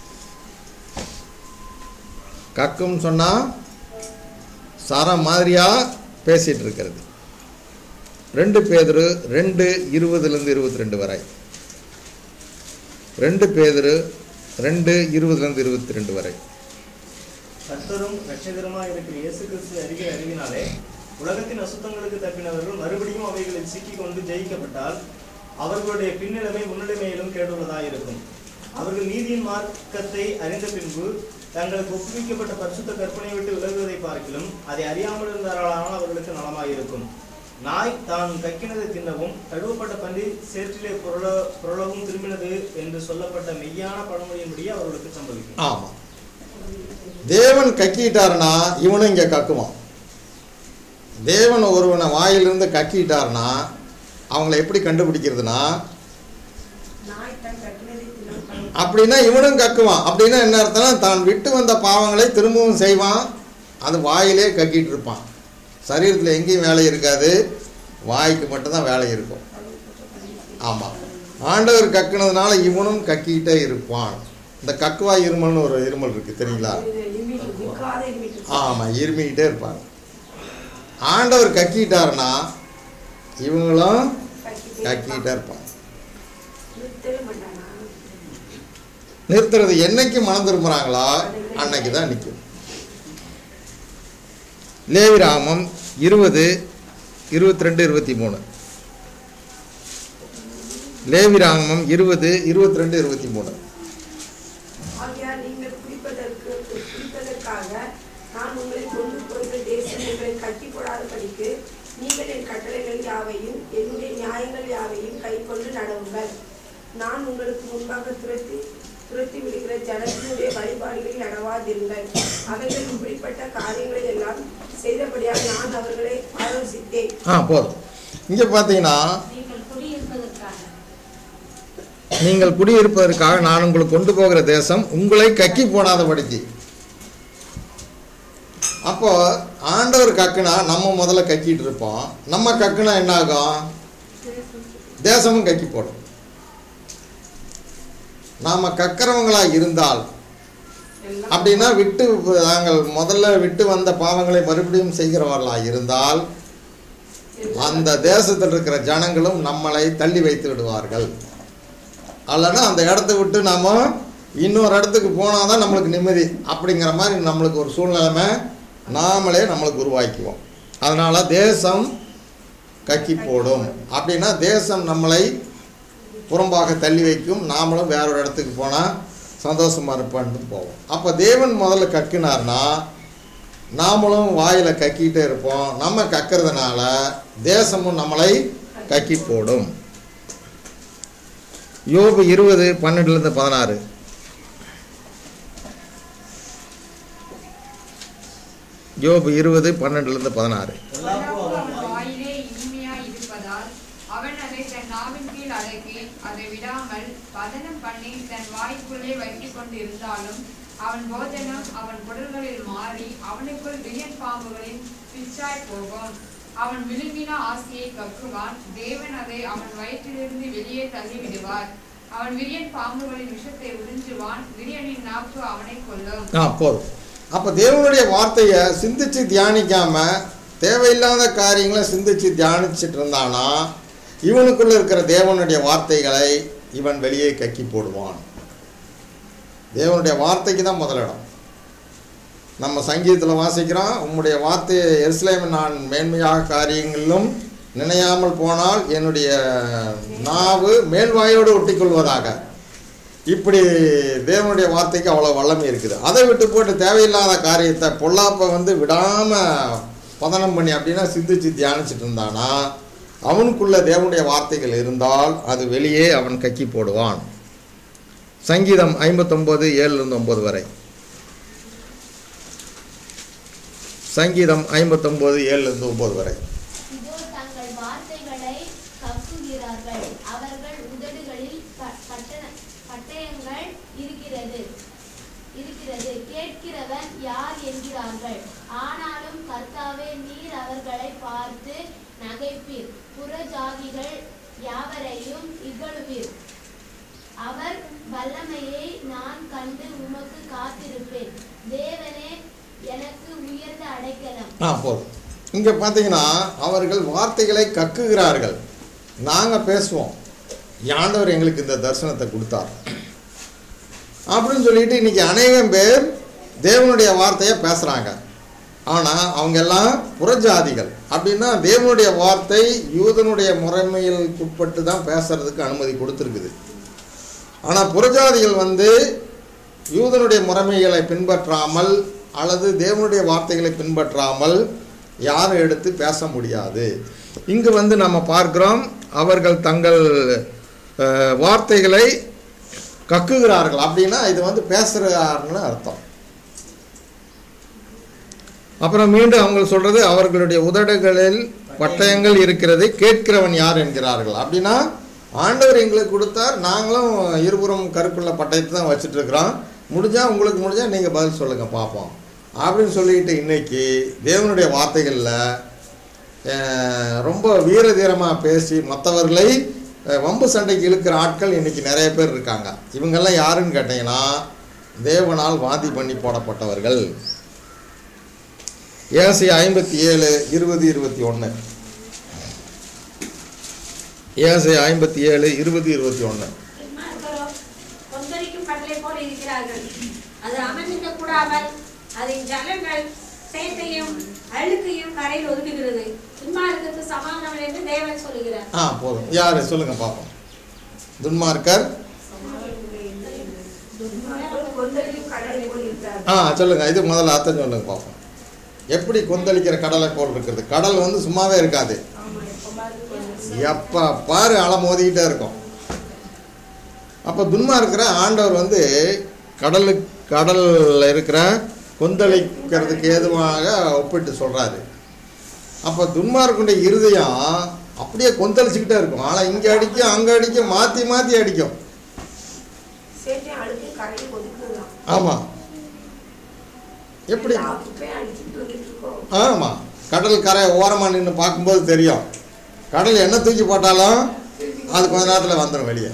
S1: கக்கும் சொன்னா சரம் மாதிரியா பேசிட்டு இருக்கிறது. ரெண்டு பேதுரு ரெண்டு இருபதுலேருந்து இருபத்தி ரெண்டு வரை. ரெண்டு பேதுரு ரெண்டு இருபதுலேருந்து இருபத்தி ரெண்டு வரை.
S2: கர்த்தரும் இரட்சகருமாய் இருக்கிற இயேசு கிறிஸ்து அறிகிற அறிவினாலே உலகத்தின் அசுத்தங்களுக்கு தப்பினவர்கள் மறுபடியும் அவைகளில் சிக்கிக் கொண்டு ஜெயிக்கப்பட்டால் அவர்களுடைய பின்னிலைமை முன்னிலைமையிலும் கேடுள்ளதாயிருக்கும். அவர்கள் நீதியின் மார்க்கத்தை அறிந்த பின்பு தங்களுக்கு ஒப்புவிக்கப்பட்ட பரிசுத்த கற்பனையை விட்டு விலகுவதை பார்க்கிலும் அதை அறியாமல் இருந்தார்களானால் அவர்களுக்கு நலமாயிருக்கும். நாய் தான் கக்கினதை தின்னவும் கழுவப்பட்ட பன்றி சேற்றிலே புரள புரளவும் திரும்பினது என்று சொல்லப்பட்ட மெய்யான பழமொழியின்படியே அவர்களுக்கு சம்பவிக்கும்.
S1: ஆமா, தேவன் கக்கிட்டாருன்னா இவனும் இங்கே கக்குவான். தேவன் ஒருவனை வாயிலிருந்து கக்கிட்டாருன்னா அவங்கள எப்படி கண்டுபிடிக்கிறதுனா அப்படின்னா இவனும் கக்குவான். அப்படின்னா என்ன அர்த்தம்னா தான் விட்டு வந்த பாவங்களை திரும்பவும் செய்வான். அது வாயிலே கக்கிட்டு இருப்பான். சரீரத்தில் எங்கேயும் வேலை இருக்காது, வாய்க்கு மட்டும்தான் வேலை இருக்கும். ஆமாம், ஆண்டவர் கக்குனதுனால இவனும் கக்கிட்டே இருப்பான். இந்த கக்குவாய் இருமல்னு ஒரு இருமல் இருக்குது தெரியுங்களா? ஆமாம், இருமிக்கிட்டே இருப்பாங்க. ஆண்டவர் கக்கிட்டாருன்னா இவங்களும் கக்கிட்டே இருப்பாங்க. நிறுத்துறது என்னைக்கு மனம் திரும்புகிறாங்களா அன்னைக்கு தான் நிற்கும். லேவிராமம் இருபது இருபத்தி ரெண்டு இருபத்தி மூணு. லேவிராமம் இருபது இருபத்தி ரெண்டு இருபத்தி மூணு.
S5: நீங்கள் என் கட்டளைகள் யாவையும் என்னுடைய நியாயங்கள் யாவையும் கை கொண்டு நடவுங்கள். நான் உங்களுக்கு முன்பாக துரத்தி துரத்தி விடுகிற ஜனத்தினுடைய வழிபாடுகளில் நடவாதிருங்கள். அவர்கள் இப்படிப்பட்ட காரியங்களை எல்லாம் செய்தபடியாக நான் அவர்களை ஆலோசித்தேன்.
S1: ஆ போதும். இங்கே பார்த்தீங்கன்னா நீங்கள் குடியிருப்பதற்காக நான் உங்களுக்கு கொண்டு போகிற தேசம் உங்களை கக்கி போடாதபடிக்கு. அப்போ ஆண்டவர் கக்குனா நம்ம முதல்ல கக்கிட்டு இருப்போம். நம்ம கக்குனா என்ன ஆகும்? தேசமும் கக்கி போடும். நாம கக்கிறவங்களா இருந்தால் அப்படின்னா விட்டு நாங்கள் முதல்ல விட்டு வந்த பாவங்களை மறுபடியும் செய்கிறவர்களா இருந்தால் அந்த தேசத்தில் இருக்கிற ஜனங்களும் நம்மளை தள்ளி வைத்து விடுவார்கள். அல்லனா அந்த இடத்த விட்டு நாம இன்னொரு இடத்துக்கு போனாதான் நம்மளுக்கு நிம்மதி அப்படிங்கிற மாதிரி நம்மளுக்கு ஒரு சூழ்நிலைமை நாமளே நம்மளுக்கு உருவாக்குவோம். அதனால தேசம் கக்கி போடும். அப்படின்னா தேசம் நம்மளை புறம்பாக தள்ளி வைக்கும். நாமளும் வேற ஒரு இடத்துக்கு போனால் சந்தோஷமா இருப்பான்னு போவோம். அப்போ தேவன் முதல்ல கக்கினார்னா நாமளும் வாயில கக்கிட்டே இருப்போம். நம்ம கக்கிறதுனால தேசமும் நம்மளை கக்கி போடும். யோபு இருபது பன்னெண்டுல இருந்து பதினாறு. யோபு இருபது பன்னெண்டுல இருந்து பதினாறு.
S10: வாயிலே இனிமையாய் இருப்பதால் அவன் அதை தன் நாவின் கீழ் அடக்கி அதை விடாமல் பதனம் பண்ணி தன் வாய்க்குள்ளே வைத்துக் கொண்டிருந்தாலும் அவன் போஜனம் அவன் குடல்களில் மாறி அவனுக்குள் விரியன் பாம்புகளின் பிச்சாய் போகும். அவன் விழுங்கின ஆசையை கக்குவான். தேவன் அதை அவன் வயிற்றிலிருந்து வெளியே தள்ளிவிடுவார். அவன் விரியன் பாம்புகளின் விஷத்தை உறிஞ்சுவான். விரியனின் நாக்கு அவனை கொல்லும்.
S1: ஆ போதும். அப்போ தேவனுடைய வார்த்தையை சிந்திச்சு தியானிக்காம தேவையில்லாத காரியங்களை சிந்திச்சு தியானிச்சுட்டு இருந்தானா இவனுக்குள்ள இருக்கிற தேவனுடைய வார்த்தைகளை இவன் வெளியே கக்கி போடுவான். தேவனுடைய வார்த்தைக்கு தான் முதலிடம். நம்ம சங்கீதத்தில் வாசிக்கிறோம், உம்முடைய வார்த்தையை எருசலேமில் நான் மேன்மையாக காரியங்களிலும் நினையாமல் போனால் என்னுடைய நாவு மேல்வாயோடு ஒட்டிக்கொள்வதாக. இப்படி தேவனுடைய வார்த்தைக்கு அவ்வளோ வல்லமை இருக்குது. அதை விட்டு போட்டு தேவையில்லாத காரியத்தை பொல்லாப்பை வந்து விடாமல் பதனம் பண்ணி அப்படின்னா சிந்திச்சு தியானிச்சுட்டு இருந்தானா அவனுக்குள்ள தேவனுடைய வார்த்தைகள் இருந்தால் அது வெளியே அவன் கக்கி போடுவான். சங்கீதம் ஐம்பத்தொம்போது ஏழுலேருந்து ஒம்பது வரை. சங்கீதம் ஐம்பத்தொம்போது ஏழுலேருந்து ஒம்பது வரை.
S7: இதோ தங்கள் வார்த்தைகளை கக்குகிறார்கள், அவர்கள் உதடுகளில் பட்டண பட்டயங்கள் இருக்கிறது இருக்கிறது கேட்கிறவன் யார் என்கிறார்கள். ஆனாலும் கர்த்தாவே நீர் அவர்களை பார்த்து நகைப்பீர், புறஜாதிகள் யாவரையும் இகழுவீர். அவர் வல்லமையை நான் கண்டு உமக்கு காத்திருப்பேன். தேவனே எனக்கு உயர்ந்த அடைக்கலம்.
S1: ஆ போதும். இங்கே பார்த்தீங்கன்னா அவர்கள் வார்த்தைகளை கக்குகிறார்கள். நாங்கள் பேசுவோம், ஆண்டவர் எங்களுக்கு இந்த தரிசனத்தை கொடுத்தார் அப்படின்னு சொல்லிட்டு இன்னைக்கு அநேகம் பேர் தேவனுடைய வார்த்தையை பேசுகிறாங்க. ஆனால் அவங்க எல்லாம் புறஜாதிகள். அப்படின்னா தேவனுடைய வார்த்தை யூதனுடைய முறைமையில் உட்பட்டு தான் பேசுறதுக்கு அனுமதி கொடுத்துருக்குது. ஆனால் புறஜாதிகள் வந்து யூதனுடைய முறைமைகளை பின்பற்றாமல் அல்லது தேவனுடைய வார்த்தைகளை பின்பற்றாமல் யாரும் எடுத்து பேச முடியாது. இங்கு வந்து நம்ம பார்க்கிறோம், அவர்கள் தங்கள் வார்த்தைகளை கக்குகிறார்கள். அப்படின்னா இது வந்து பேசுகிறாருன்னு அர்த்தம். அப்புறம் மீண்டும் அவங்க சொல்றது அவர்களுடைய உதடுகளில் பட்டயங்கள் இருக்கிறது, கேட்கிறவன் யார் என்கிறார்கள். அப்படின்னா ஆண்டவர் எங்களுக்கு கொடுத்தார், நாங்களும் இருபுறம் கருக்குள்ள பட்டயத்தை தான் வச்சுட்டு இருக்கிறோம், முடிஞ்சா உங்களுக்கு முடிஞ்சா நீங்கள் பதில் சொல்லுங்க பார்ப்போம் அப்படின்னு சொல்லிட்டு இன்னைக்கு தேவனுடைய வார்த்தைகளில் ரொம்ப வீர தீரமாக பேசி மற்றவர்களை வம்பு சண்டைக்கு இழுக்கிற ஆட்கள் இன்னைக்கு நிறைய பேர் இருக்காங்க. இவங்கெல்லாம் யாருன்னு கேட்டீங்கன்னா தேவனால் வாதி பண்ணி போடப்பட்டவர்கள். ஏசாயா ஐம்பத்தி ஏழு இருபது இருபத்தி ஒன்று. ஏசாயா ஐம்பத்தி ஏழு இருபது இருபத்தி ஒன்று.
S6: கொந்தளிக்கும் கடலை போல இருக்கிறார்கள். அது அமர்ந்திருக்க கூடாமல் அதன் ஜலங்கள் சேத்தையும் அழுக்கையும் கரையில் ஒதுக்குகிறது. துன்மார்க்கருக்கு சமாதானம் என்று தேவன் சொல்லுகிறார்.
S1: ஆ போதும். யாரு சொல்லுங்க பார்ப்போம். துன்மார்க்கர் ஆ சொல்லுங்க. இது முதல்ல அர்த்தம் சொல்லுங்க பார்ப்போம். எப்படி கொந்தளிக்கிற கடலை போல் இருக்கிறது? கடல் வந்து சும்மாவே இருக்காது, எப்ப பாரு அலை மோதிக்கிட்டே இருக்கும். அப்போ துன்மார்க்கிற ஆண்டவர் வந்து கடலுக்கு கடலில் இருக்கிற கொந்தளிக்கிறதுக்கு ஏதுவாக ஒப்பிட்டு சொல்கிறாரு. அப்போ துன்மார்க்குடைய இருதயம் அப்படியே கொந்தளிச்சுக்கிட்டே இருக்கும். ஆனால் இங்கே அடிக்கும் அங்கே அடிக்கும், மாற்றி மாற்றி அடிக்கும்.
S5: சேற்றையும் அழுக்கையும் கரையும் ஒதுக்குதான்.
S1: ஆமாம். எப்படி?
S5: எல்லா குப்பையும் அடிச்சுட்டு வந்துட்டு இருக்கோம்.
S1: ஆமாம். கடல் கரை ஓரமாக நின்று பார்க்கும்போது தெரியும். கடல் என்ன தூக்கி போட்டாலும் அது கொஞ்ச நேரத்தில் வந்துடும் வெளியே.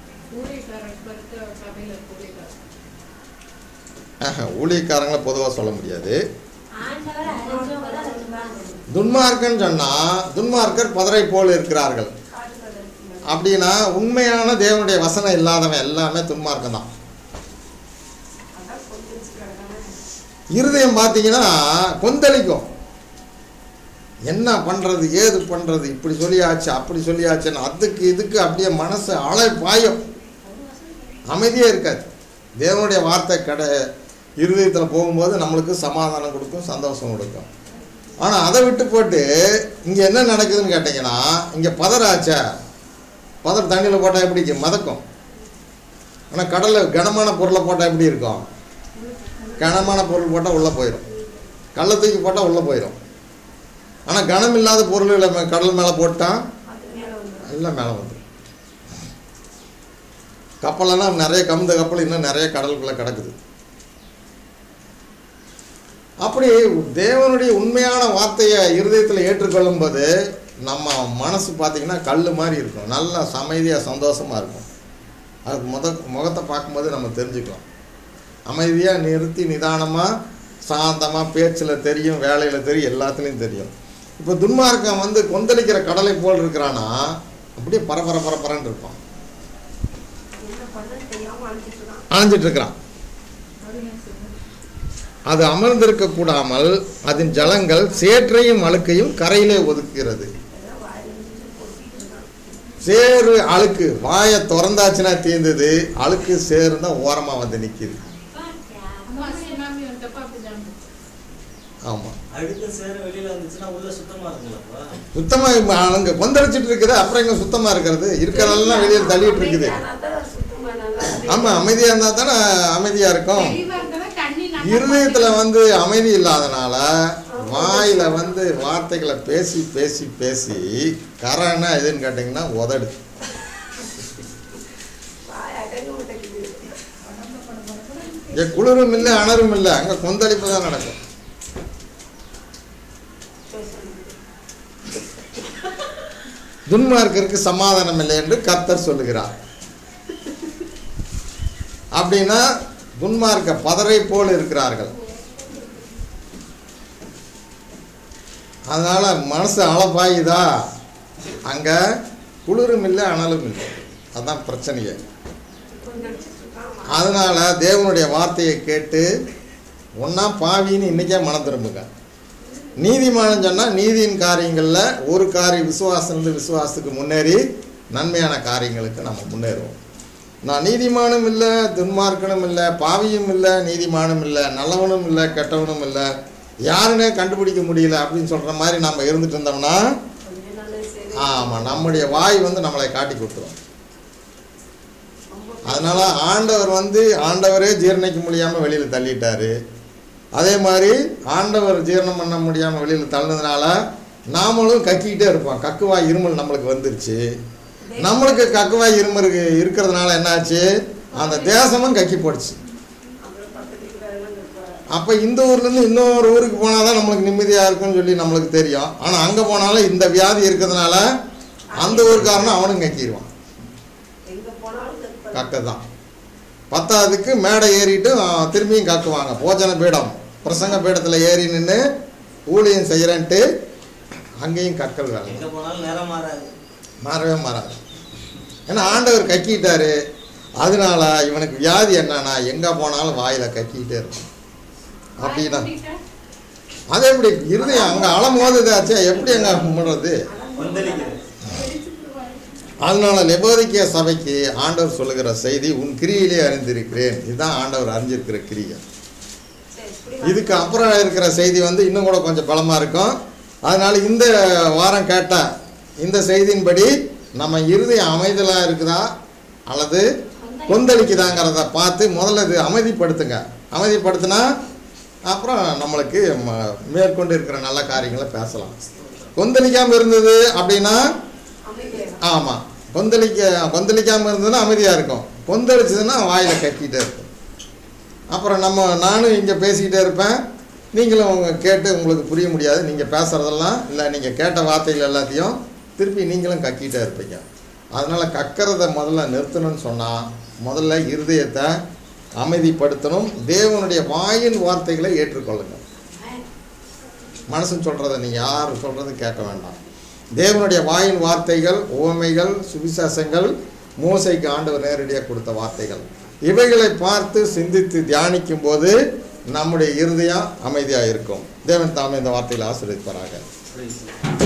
S1: ஊழியக்காரங்களை பொதுவாக சொல்ல முடியாது.
S6: ஆண்டவர் அறிஞ்சவங்க தான் துன்மார்க்கர்.
S1: துன்மார்க்கன்னு சொன்னால் துன்மார்க்கர் பதரை போல் இருக்கிறார்கள் அப்படின்னா உண்மையான தேவனுடைய வசனம் இல்லாதவன் எல்லாமே துன்மார்க்கம் தான். இருதயம் பார்த்தீங்கன்னா கொந்தளிக்கும். என்ன பண்ணுறது ஏது பண்ணுறது, இப்படி சொல்லியாச்சு அப்படி சொல்லியாச்சுன்னு அதுக்கு இதுக்கு அப்படியே மனசு அலை பாயும், அமைதியே இருக்காது. தேவனுடைய வார்த்தை கடை இருதயத்தில் போகும்போது நம்மளுக்கு சமாதானம் கொடுக்கும், சந்தோஷம் கொடுக்கும். ஆனால் அதை விட்டு போட்டு இங்கே என்ன நடக்குதுன்னு கேட்டிங்கன்னா, இங்கே பதறாச்சா, பதர் தண்ணியில் போட்டால் எப்படி மதக்கும். ஆனால் கடலில் கனமான பொருளை போட்டால் எப்படி இருக்கும், கனமான பொருள் போட்டால் உள்ளே போயிடும், கல்லை தூக்கி போட்டால் உள்ளே போயிடும். ஆனால் கனம் இல்லாத பொருள்களை கடல் மேலே போட்டால் எல்லாம் மேலே வந்துடும். கப்பலெல்லாம் நிறைய கமுந்த கப்பல் இன்னும் நிறைய கடலுக்குள்ளே கிடக்குது. அப்படி தேவனுடைய உண்மையான வார்த்தையை இருதயத்தில் ஏற்றுக்கொள்ளும் போது நம்ம மனசு பார்த்திங்கன்னா கல் மாதிரி இருக்கும், நல்லா அமைதியாக சந்தோஷமாக இருக்கும். அதுக்கு முத முகத்தை பார்க்கும்போது நம்ம தெரிஞ்சுக்கலாம். அமைதியாக நிறுத்தி நிதானமாக சாந்தமாக பேச்சில் தெரியும், வேலையில் தெரியும், எல்லாத்துலேயும் தெரியும். இப்போ துன்மார்க்கம் வந்து கொந்தளிக்கிற கடலை போல் இருக்கிறான்னா அப்படியே பரபர பரபரன்னு இருப்பான், அணைஞ்சிட்டு இருக்கிறான். அது அமர்ந்திருக்க கூடாமல் அதன் ஜலங்கள் சேற்றையும் அழுக்கையும் கரையிலே ஒதுக்குகிறது. சேறு அழுக்கு வாயை திறந்தாச்சுன்னா தீர்ந்தது, அழுக்கு சேறு தான் ஓரமாக வந்து நிற்கிது. ஆமாம்,
S9: அழுக்கு சேர வெளியில வந்துச்சுன்னா உள்ள சுத்தமா இருக்குங்களா?
S1: சுத்தமாக அங்கே கொந்தளிச்சிட்டு இருக்குது, அப்புறம் இங்கே சுத்தமாக இருக்கிறது, இருக்கிறதெல்லாம் வெளியில் தள்ளிட்டு இருக்குது. ஆமாம், அமைதியாக இருந்தால் தானே அமைதியாக இருக்கும். இருதயத்தில் வந்து அமைதி இல்லாதனால வாயில் வந்து வார்த்தைகளை பேசி பேசி பேசி கரைன்னா எதுன்னு கேட்டிங்கன்னா உதடு. இங்கே குளிரும் இல்லை அனரும் இல்லை, அங்கே கொந்தளிப்பு தான் நடக்கும். துன்மார்க்கருக்கு சமாதானம் இல்லை என்று கர்த்தர் சொல்லுகிறார். அப்படின்னா துன்மார்க்க பதரை போல் இருக்கிறார்கள். அதனால மனசு அளப்பாயுதா, அங்க குளிரும் இல்லை அனலும் இல்லை, அதுதான் பிரச்சனையே. அதனால தேவனுடைய வார்த்தையை கேட்டு ஒன்னா பாவின்னு இன்னைக்கே மனம் திரும்புங்க. நீதிமானம் சொன்னால் நீதியின் காரியங்களில் ஒரு காரியம் விசுவாசம் விசுவாசத்துக்கு முன்னேறி நன்மையான காரியங்களுக்கு நம்ம முன்னேறுவோம். நான் நீதிமானும் இல்லை, துன்மார்க்கனும் இல்லை, பாவியும் இல்லை, நீதிமானும் இல்லை, நல்லவனும் இல்லை, கெட்டவனும் இல்லை, யாருன்னே கண்டுபிடிக்க முடியல அப்படின்னு சொல்கிற மாதிரி நம்ம இருந்துட்டு இருந்தோம்னா ஆமாம், நம்முடைய வாய் வந்து நம்மளை காட்டி கொடுத்துரும். அதனால் ஆண்டவர் வந்து ஆண்டவரே ஜீரணிக்க முடியாமல் வெளியில் தள்ளிட்டாரு. அதே மாதிரி ஆண்டவர் ஜீரணம் பண்ண முடியாமல் வெளியில் தள்ளினதுனால நாமளும் கக்கிக்கிட்டே இருப்போம். கக்குவாய் இருமல் நம்மளுக்கு வந்துருச்சு. நம்மளுக்கு கக்குவாய் இருமல் இருக்கிறதுனால என்னாச்சு, அந்த தேசமும் கக்கி போடுச்சு. அப்போ இந்த ஊர்லேருந்து இன்னொரு ஊருக்கு போனால் தான் நம்மளுக்கு நிம்மதியாக இருக்குன்னு சொல்லி நம்மளுக்கு தெரியும். ஆனால் அங்கே போனாலும் இந்த வியாதி இருக்கிறதுனால அந்த ஊருக்காரனும் அவனும் கக்கிடுவான். கக்க தான் பத்தாவதுக்கு மேடை ஏறிட்டு திரும்பியும் கக்குவாங்க. போஜன பீடம் பிரசங்க பீடத்தில் ஏறி நின்று ஊழியம் செய்கிறேன்ட்டு அங்கேயும் கக்கல் வேலை.
S9: எங்கே போனாலும் நேரம் மாறாது,
S1: மாறவே மாறாது. ஏன்னா ஆண்டவர் கக்கிட்டாரு. அதனால இவனுக்கு வியாதி என்னன்னா எங்கே போனாலும் வாயில் கக்கிக்கிட்டே இருக்கும். அப்படின்னா அது எப்படி இருதயம் அங்கே அலம் போதுதாச்சே, எப்படி அங்கே முடுறது? அதனால லெவோதிக்கேய சபைக்கு ஆண்டவர் சொல்லுகிற செய்தி, உன் கிரியிலே அறிந்திருக்கிறேன். இதுதான் ஆண்டவர் அறிஞ்சிருக்கிற கிரியை. இதுக்கு அப்புறம் இருக்கிற செய்தி வந்து இன்னும் கூட கொஞ்சம் பலமாக இருக்கும். அதனால இந்த வாரம் கேட்ட இந்த செய்தியின்படி நம்ம இருதயம் அமைதலாக இருக்குதா அல்லது கொந்தளிக்குதாங்கிறத பார்த்து முதல்ல இது அமைதிப்படுத்துங்க. அமைதிப்படுத்தினா அப்புறம் நம்மளுக்கு மேற்கொண்டு இருக்கிற நல்ல காரியங்களை பேசலாம். கொந்தளிக்காமல் இருந்தது அப்படின்னா ஆமாம், கொந்தளிக்க கொந்தளிக்காமல் இருந்ததுன்னா அமைதியாக இருக்கும், கொந்தளிச்சதுன்னா வாயில் கட்டிகிட்டே இருக்கும். அப்புறம் நம்ம நானும் இங்கே பேசிக்கிட்டே இருப்பேன், நீங்களும் அவங்க கேட்டு உங்களுக்கு புரிய முடியாது, நீங்கள் பேசுகிறதெல்லாம் இல்லை, நீங்கள் கேட்ட வார்த்தைகள் எல்லாத்தையும் திருப்பி நீங்களும் கக்கிட்டே இருப்பீங்க. அதனால் கக்கிறத முதல்ல நிறுத்தணும்னு சொன்னால் முதல்ல இருதயத்தை அமைதிப்படுத்தணும். தேவனுடைய வாயின் வார்த்தைகளை ஏற்றுக்கொள்ளுங்கள். மனசுன்னு சொல்கிறத நீங்கள் யார் சொல்கிறது கேட்க வேண்டாம். தேவனுடைய வாயின் வார்த்தைகள், உவமைகள், சுவிசேஷங்கள், மோசைக்கு ஆண்டவர் நேரடியாக கொடுத்த வார்த்தைகள், இவைகளை பார்த்து சிந்தித்து தியானிக்கும் போது நம்முடைய இருதயம் அமைதியாக இருக்கும். தேவன் தாமே இந்த வார்த்தைகளை ஆசீர்வதிப்பாராக.